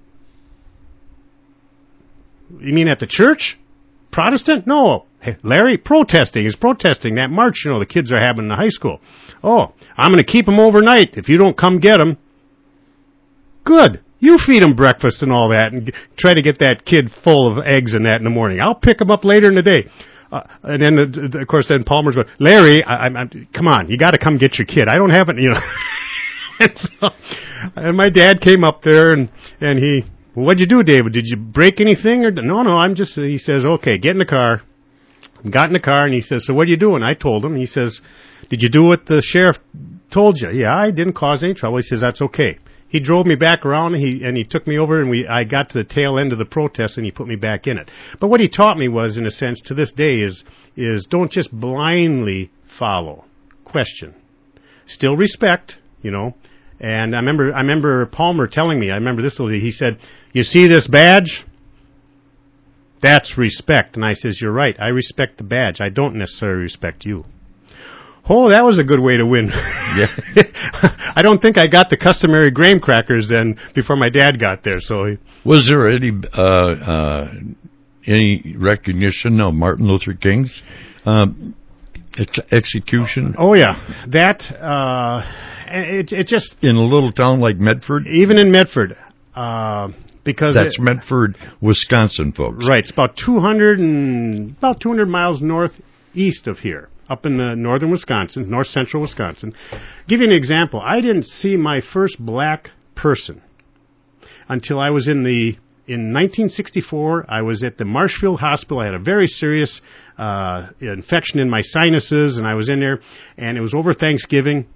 You mean at the church? Protestant? No. Hey, Larry, protesting. He's protesting that march, you know, the kids are having in the high school. Oh, I'm going to keep him overnight if you don't come get him. Good. You feed him breakfast and all that and try to get that kid full of eggs and that in the morning. I'll pick him up later in the day. Uh, and then, the, the, of course, then Palmer's going, Larry, I, I, I, come on, you got to come get your kid. I don't have it, you know. and, so, and my dad came up there and, and he, well, what'd you do, David? Did you break anything? Or no, no, I'm just, he says, okay, get in the car. Got in the car and he says, so what are you doing? I told him. He says, did you do what the sheriff told you? Yeah, I didn't cause any trouble. He says, that's okay. He drove me back around and he, and he took me over and we, I got to the tail end of the protest and he put me back in it. But what he taught me was, in a sense, to this day is, is don't just blindly follow. Question. Still respect, you know. And I remember, I remember Palmer telling me, I remember this, he said, you see this badge? That's respect. And I says, you're right. I respect the badge. I don't necessarily respect you. Oh, that was a good way to win. Yeah. I don't think I got the customary graham crackers then before my dad got there. So, he, was there any uh, uh, any recognition of Martin Luther King's um, ex- execution? Oh yeah, that uh, it it just in a little town like Medford, even in Medford, uh, because that's it, Medford, Wisconsin, folks. Right, it's about two hundred and about two hundred miles northeast of here. Up in the northern Wisconsin, north central Wisconsin. Give you an example. I didn't see my first black person until I was in the, in nineteen sixty-four, I was at the Marshfield Hospital. I had a very serious uh, infection in my sinuses, and I was in there, and it was over Thanksgiving,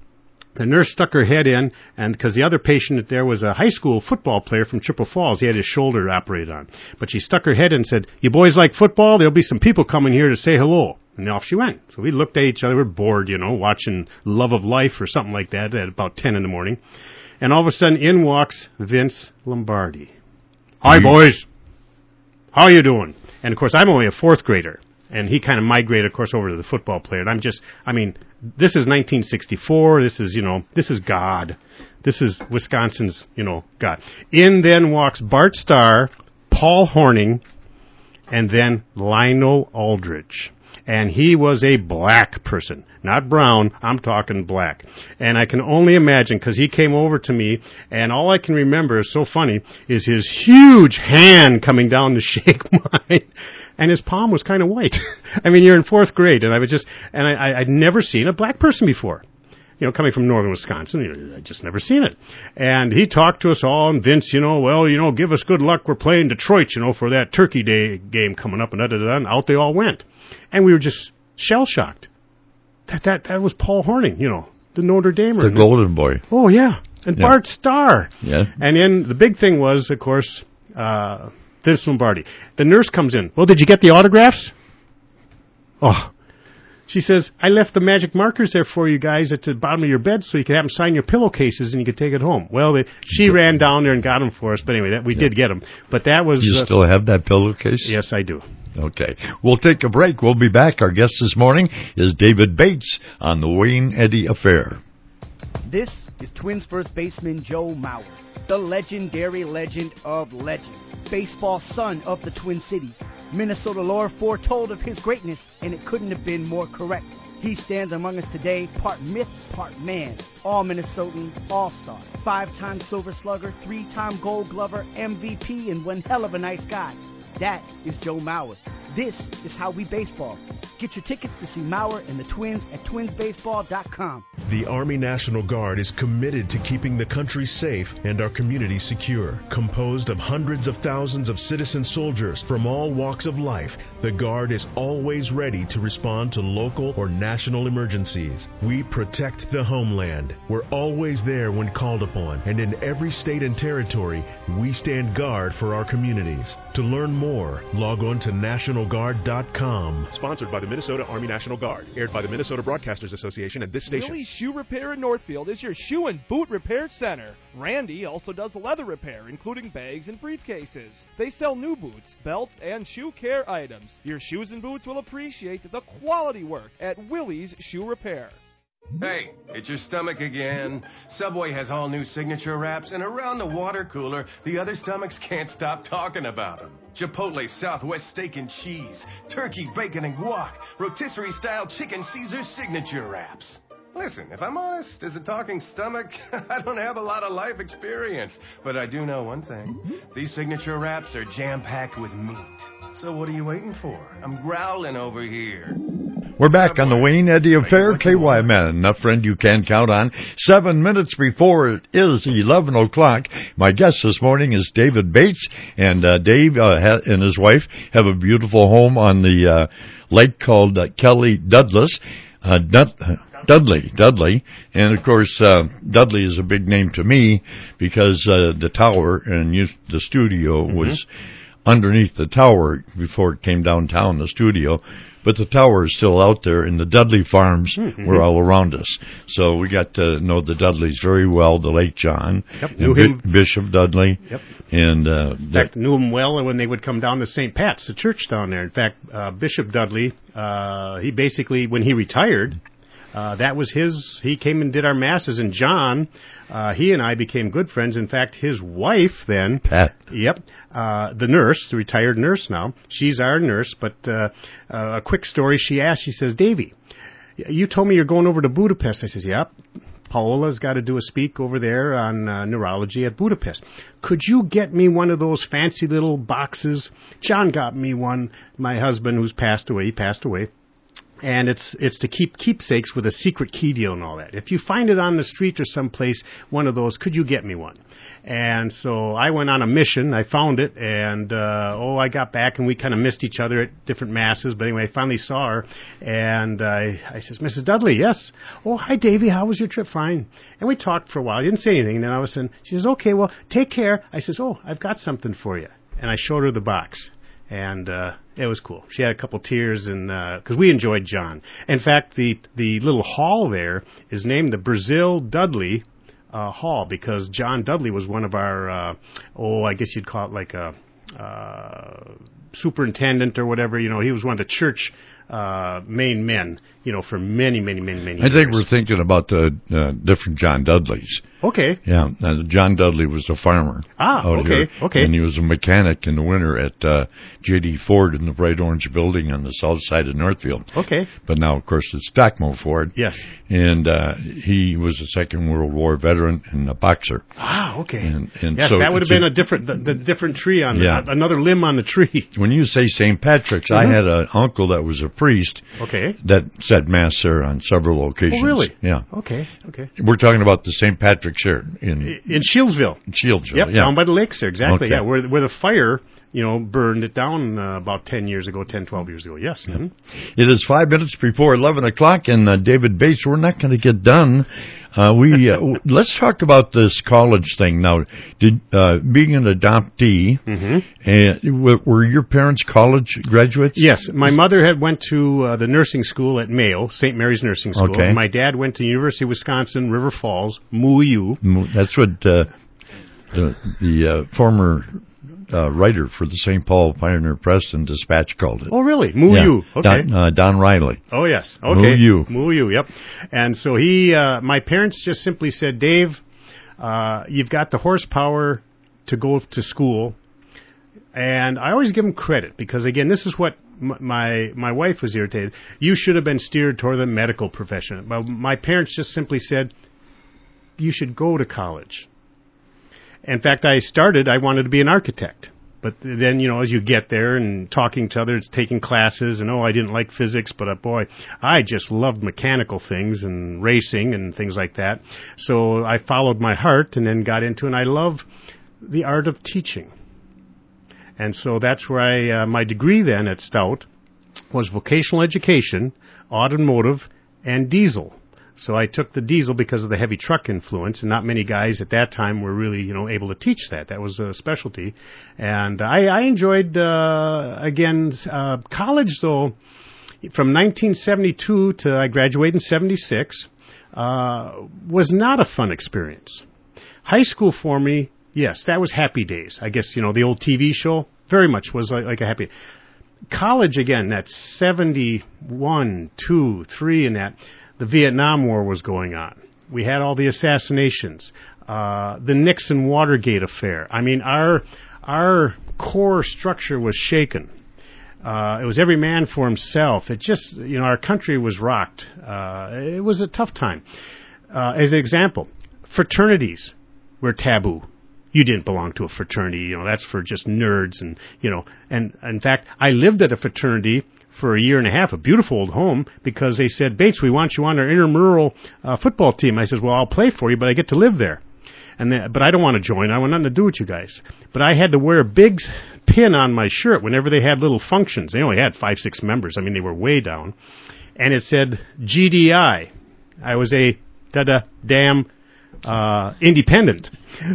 The nurse stuck her head in, and because the other patient there was a high school football player from Chippewa Falls, he had his shoulder operated on. But she stuck her head in and said, "You boys like football? There'll be some people coming here to say hello." And off she went. So we looked at each other. We're bored, you know, watching Love of Life or something like that at about ten in the morning. And all of a sudden, in walks Vince Lombardi. "Hi, boys. How you doing?" And, of course, I'm only a fourth grader. And he kind of migrated, of course, over to the football player. And I'm just, I mean, this is nineteen sixty-four. This is, you know, this is God. This is Wisconsin's, you know, God. In then walks Bart Starr, Paul Horning, and then Lionel Aldridge. And he was a black person, not brown. I'm talking black. And I can only imagine, because he came over to me, and all I can remember is so funny, is his huge hand coming down to shake mine. And his palm was kind of white. I mean, you're in fourth grade, and I was just, and I, I'd never seen a black person before. You know, coming from northern Wisconsin, you know, I'd just never seen it. And he talked to us all, and Vince, you know, well, you know, give us good luck. We're playing Detroit, you know, for that Turkey Day game coming up, and da-da-da, and out they all went. And we were just shell-shocked. That that that was Paul Horning, you know, the Notre Damer. The golden boy. Oh, yeah. And yeah. Bart Starr. Yeah. And then the big thing was, of course, uh, Vince Lombardi. The nurse comes in. "Well, did you get the autographs?" Oh. She says, "I left the magic markers there for you guys at the bottom of your bed so you could have them sign your pillowcases and you could take it home." Well, they, she ran down there and got them for us. But anyway, that, we yeah. did get them. But that was... You uh, still have that pillowcase? Yes, I do. Okay. We'll take a break. We'll be back. Our guest this morning is David Bates on the Wayne Eddy Affair. This is Twins first baseman Joe Mauer, the legendary legend of legends, baseball son of the Twin Cities. Minnesota lore foretold of his greatness, and it couldn't have been more correct. He stands among us today, part myth, part man, all Minnesotan, all-star, five-time Silver Slugger, three-time Gold Glover, M V P, and one hell of a nice guy. That is Joe Mauer. This is how we baseball. Get your tickets to see Mauer and the Twins at twins baseball dot com. The Army National Guard is committed to keeping the country safe and our community secure. Composed of hundreds of thousands of citizen soldiers from all walks of life, the Guard is always ready to respond to local or national emergencies. We protect the homeland. We're always there when called upon, and in every state and territory, we stand guard for our communities. To learn more, log on to national guard dot com. Sponsored by the Minnesota Army National Guard. Aired by the Minnesota Broadcasters Association and this station. Willie's Shoe Repair in Northfield is your shoe and boot repair center. Randy also does leather repair, including bags and briefcases. They sell new boots, belts, and shoe care items. Your shoes and boots will appreciate the quality work at Willie's Shoe Repair. Hey, it's your stomach again. Subway has all new signature wraps, and around the water cooler, the other stomachs can't stop talking about them. Chipotle Southwest Steak and Cheese, Turkey, Bacon, and Guac, Rotisserie-style Chicken Caesar signature wraps. Listen, if I'm honest, as a talking stomach, I don't have a lot of life experience. But I do know one thing. These signature wraps are jam-packed with meat. So what are you waiting for? I'm growling over here. We're back on the Wayne Eddy Affair, K Y M N, a friend you can count on. Seven minutes before it is eleven o'clock, my guest this morning is David Bates, and uh, Dave uh, ha- and his wife have a beautiful home on the uh, lake called uh, Kelly Douglas. Uh, Dud- Dudley, Dudley, and of course, uh, Dudley is a big name to me because uh, the tower and you, the studio mm-hmm. was underneath the tower before it came downtown, the studio. But the tower is still out there, and the Dudley farms mm-hmm. were all around us. So we got to know the Dudleys very well, the late John, yep, and knew B- him. Bishop Dudley. Yep. And, uh, in fact, knew him well when they would come down to Saint Pat's, the church down there. In fact, uh, Bishop Dudley, uh, he basically, when he retired, uh, that was his, he came and did our masses, and John, uh, he and I became good friends. In fact, his wife then, Pat, yep, uh, the nurse, the retired nurse now, she's our nurse, but, uh, uh, a quick story, she asked, she says, Davy, you told me you're going over to Budapest. I says, yep. Paola's got to do a speak over there on uh, neurology at Budapest. Could you get me one of those fancy little boxes? John got me one, my husband who's passed away, he passed away. And it's it's to keep keepsakes with a secret key deal and all that. If you find it on the street or someplace, one of those, could you get me one? And so I went on a mission. I found it, and uh, oh, I got back, and we kind of missed each other at different masses. But anyway, I finally saw her, and I, I says, Missus Dudley, yes. Oh, hi, Davy. How was your trip? Fine. And we talked for a while. I didn't say anything. And then all of a sudden, she says, okay, well, take care. I says, oh, I've got something for you. And I showed her the box. And uh, it was cool. She had a couple tears, and because uh, we enjoyed John. In fact, the the little hall there is named the Brazil Dudley uh, Hall because John Dudley was one of our, uh, oh, I guess you'd call it like a uh, superintendent or whatever. You know, he was one of the church uh, main men, you know, for many, many, many, many I years. think we're thinking about the uh, different John Dudleys. Okay. Yeah, uh, John Dudley was a farmer. Ah, out okay, here, okay. And he was a mechanic in the winter at uh, J D Ford in the Bright Orange building on the south side of Northfield. Okay. But now, of course, it's Stockmo Ford. Yes. And uh, he was a Second World War veteran and a boxer. Ah, okay. And, and yes, so that would have been a, a different, the, the different tree on yeah. the, another limb on the tree. When you say Saint Patrick's, Mm-hmm. I had an uncle that was a priest. Okay. That said mass there on several occasions. Oh, really? Yeah. Okay. Okay. We're talking about the Saint Patrick's here in in Shieldsville. Shieldsville. Yep, yeah. down by the lakes there. Exactly. Okay. Yeah, where where the fire, you know, burned it down uh, about ten years ago, ten, twelve years ago. Yes. Yeah. Mm-hmm. It is five minutes before eleven o'clock, and uh, David Bates, we're not going to get done. Uh, we uh, w- let's talk about this college thing now. Did uh, being an adoptee, mm-hmm. uh, w- were your parents college graduates? Yes, my mother had went to uh, the nursing school at Mayo, Saint Mary's Nursing School. Okay. And my dad went to University of Wisconsin, River Falls, M U U. That's what uh, the the uh, former uh, writer for the Saint Paul Pioneer Press and Dispatch called it. Oh, really? M U U. Yeah. Okay. Don, uh, Don Riley. Oh, yes. Okay. M U U. M U U, yep. And so he, uh, my parents just simply said, Dave, uh, you've got the horsepower to go to school. And I always give them credit because, again, this is what m- my my wife was irritated. You should have been steered toward the medical profession. But my parents just simply said, you should go to college. In fact, I started, I wanted to be an architect. But then, you know, as you get there and talking to others, taking classes, and, oh, I didn't like physics, but, uh, boy, I just loved mechanical things and racing and things like that. So I followed my heart and then got into it, and I love the art of teaching. And so that's where I, uh, my degree then at Stout was vocational education, automotive, and diesel. So I took the diesel because of the heavy truck influence, and not many guys at that time were really, you know, able to teach that. That was a specialty. And I, I enjoyed, uh, again, uh, college, though, from nineteen seventy-two to I graduated in seventy-six, uh, was not a fun experience. High school for me, yes, that was happy days. I guess, you know, the old T V show very much was like, like a happy. College, again, that's seventy-one, two, three, and that. The Vietnam War was going on. We had all the assassinations, uh, the Nixon Watergate affair. I mean, our our core structure was shaken. Uh, it was every man for himself. It just, you know, our country was rocked. Uh, it was a tough time. Uh, as an example, fraternities were taboo. You didn't belong to a fraternity, you know, that's for just nerds and, you know, and in fact, I lived at a fraternity for a year and a half, a beautiful old home, because they said, Bates, we want you on our intramural uh, football team. I said, well, I'll play for you, but I get to live there. And then, but I don't want to join. I want nothing to do with you guys. But I had to wear a big pin on my shirt whenever they had little functions. They only had five, six members. I mean, they were way down. And it said G D I. I was a da-da damn uh, independent.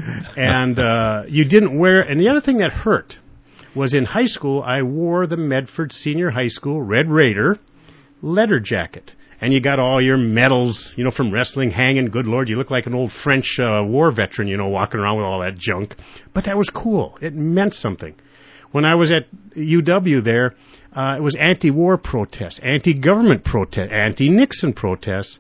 And uh, you didn't wear, and the other thing that hurt was in high school, I wore the Medford Senior High School Red Raider leather jacket. And you got all your medals, you know, from wrestling hanging. Good Lord, you look like an old French uh, war veteran, you know, walking around with all that junk. But that was cool. It meant something. When I was at U W there, uh, it was anti-war protests, anti-government protests, anti-Nixon protests.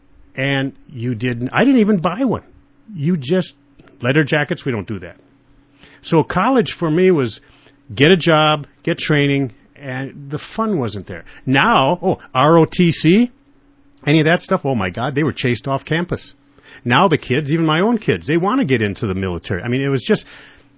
And you didn't, I didn't even buy one. You just, leather jackets, we don't do that. So college for me was get a job, get training, and the fun wasn't there. Now, oh, R O T C, any of that stuff, oh my God, they were chased off campus. Now the kids, even my own kids, they want to get into the military. I mean, it was just,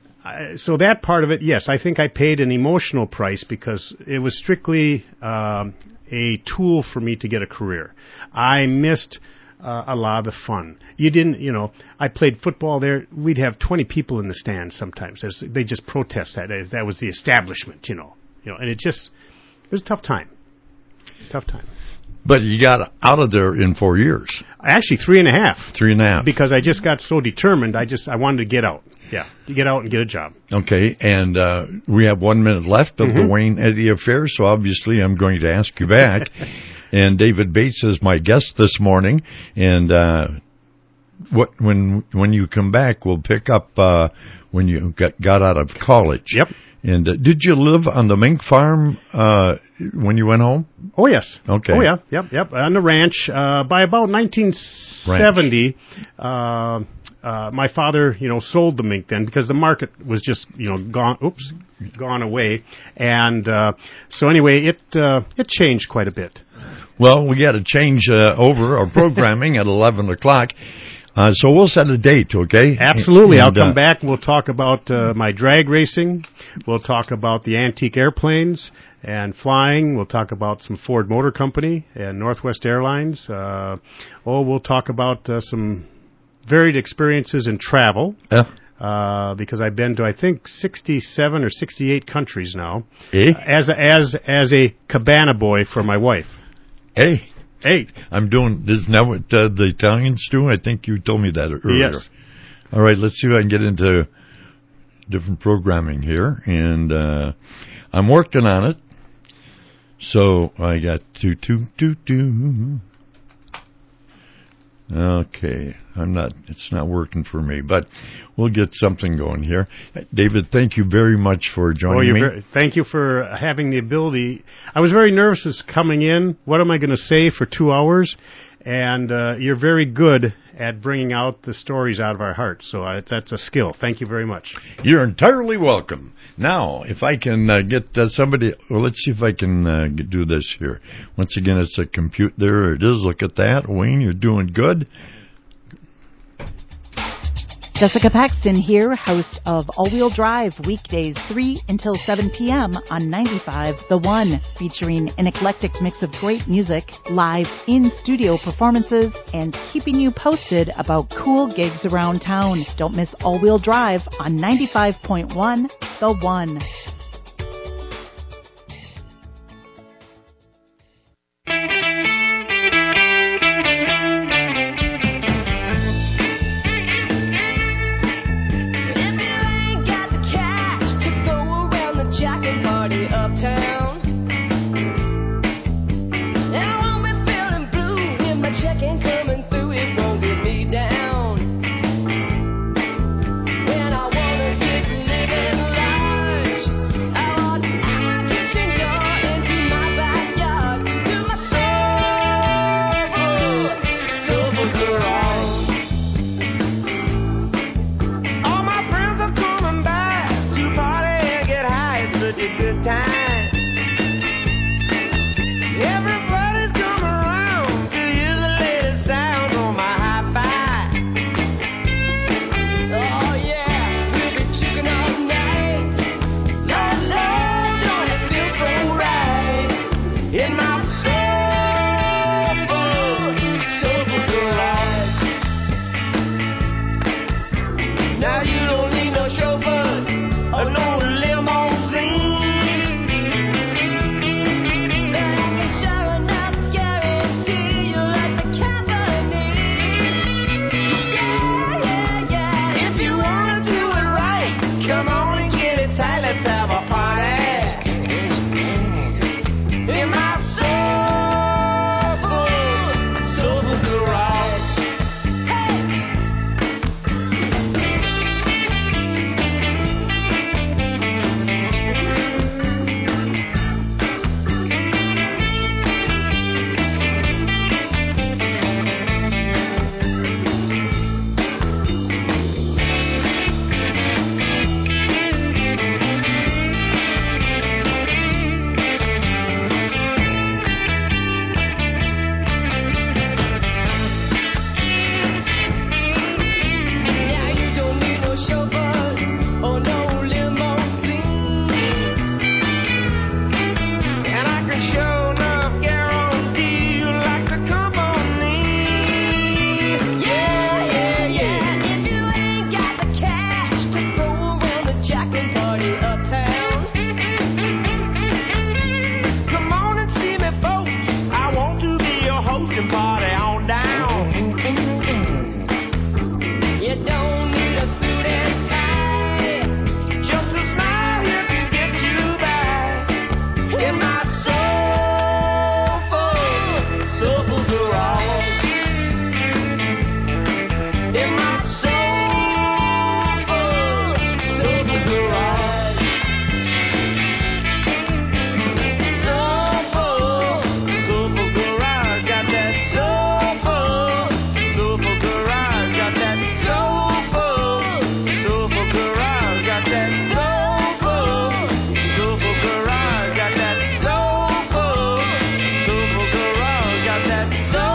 uh, so that part of it, yes, I think I paid an emotional price because it was strictly, um, a tool for me to get a career. I missed uh, a lot of the fun. You didn't, you know, I played football there. We'd have twenty people in the stands sometimes. There's, they just protest that. That was the establishment, you know. You know, and it just, it was a tough time. Tough time. But you got out of there in four years. Actually, three and a half. Three and a half. Because I just got so determined, I just, I wanted to get out. Yeah, to get out and get a job. Okay, and uh, we have one minute left of Mm-hmm. the Wayne Eddy affair, so obviously I'm going to ask you back. And David Bates is my guest this morning, and uh, what when when you come back, we'll pick up uh, when you got, got out of college. Yep. And uh, did you live on the mink farm uh, when you went home? Oh, yes. Okay. Oh, yeah. Yep, yep. On the ranch. Uh, by about nineteen seventy, uh, uh, my father, you know, sold the mink then because the market was just, you know, gone, oops, gone away. And uh, so anyway, it uh, it changed quite a bit. Well, we got to change uh, over our programming at eleven o'clock. Uh, so we'll set a date, okay? Absolutely. And, I'll come uh, back. We'll talk about uh, my drag racing. We'll talk about the antique airplanes and flying. We'll talk about some Ford Motor Company and Northwest Airlines. Uh, oh, we'll talk about uh, some varied experiences in travel. Yeah. Uh, because I've been to, I think, sixty-seven or sixty-eight countries now. Eh? As a, as as a cabana boy for my wife. Hey. Hey. I'm doing, isn't that what uh, the Italians do? I think you told me that earlier. Yes. All right, let's see if I can get into different programming here. And uh, I'm working on it. So I got two, two, two, two. Okay, I'm not, it's not working for me, but we'll get something going here. David, thank you very much for joining oh, you're me. Very, thank you for having the ability. I was very nervous as coming in. What am I going to say for two hours? And uh, you're very good at bringing out the stories out of our hearts. So uh, that's a skill. Thank you very much. You're entirely welcome. Now, if I can uh, get uh, somebody, well, let's see if I can uh, get, do this here. Once again, it's a compute. There it is. Look at that. Wayne, you're doing good. Jessica Paxton here, host of All Wheel Drive, weekdays three until seven p.m. on ninety-five The One, featuring an eclectic mix of great music, live in-studio performances, and keeping you posted about cool gigs around town. Don't miss All Wheel Drive on ninety-five point one The One. When I wanna get living life So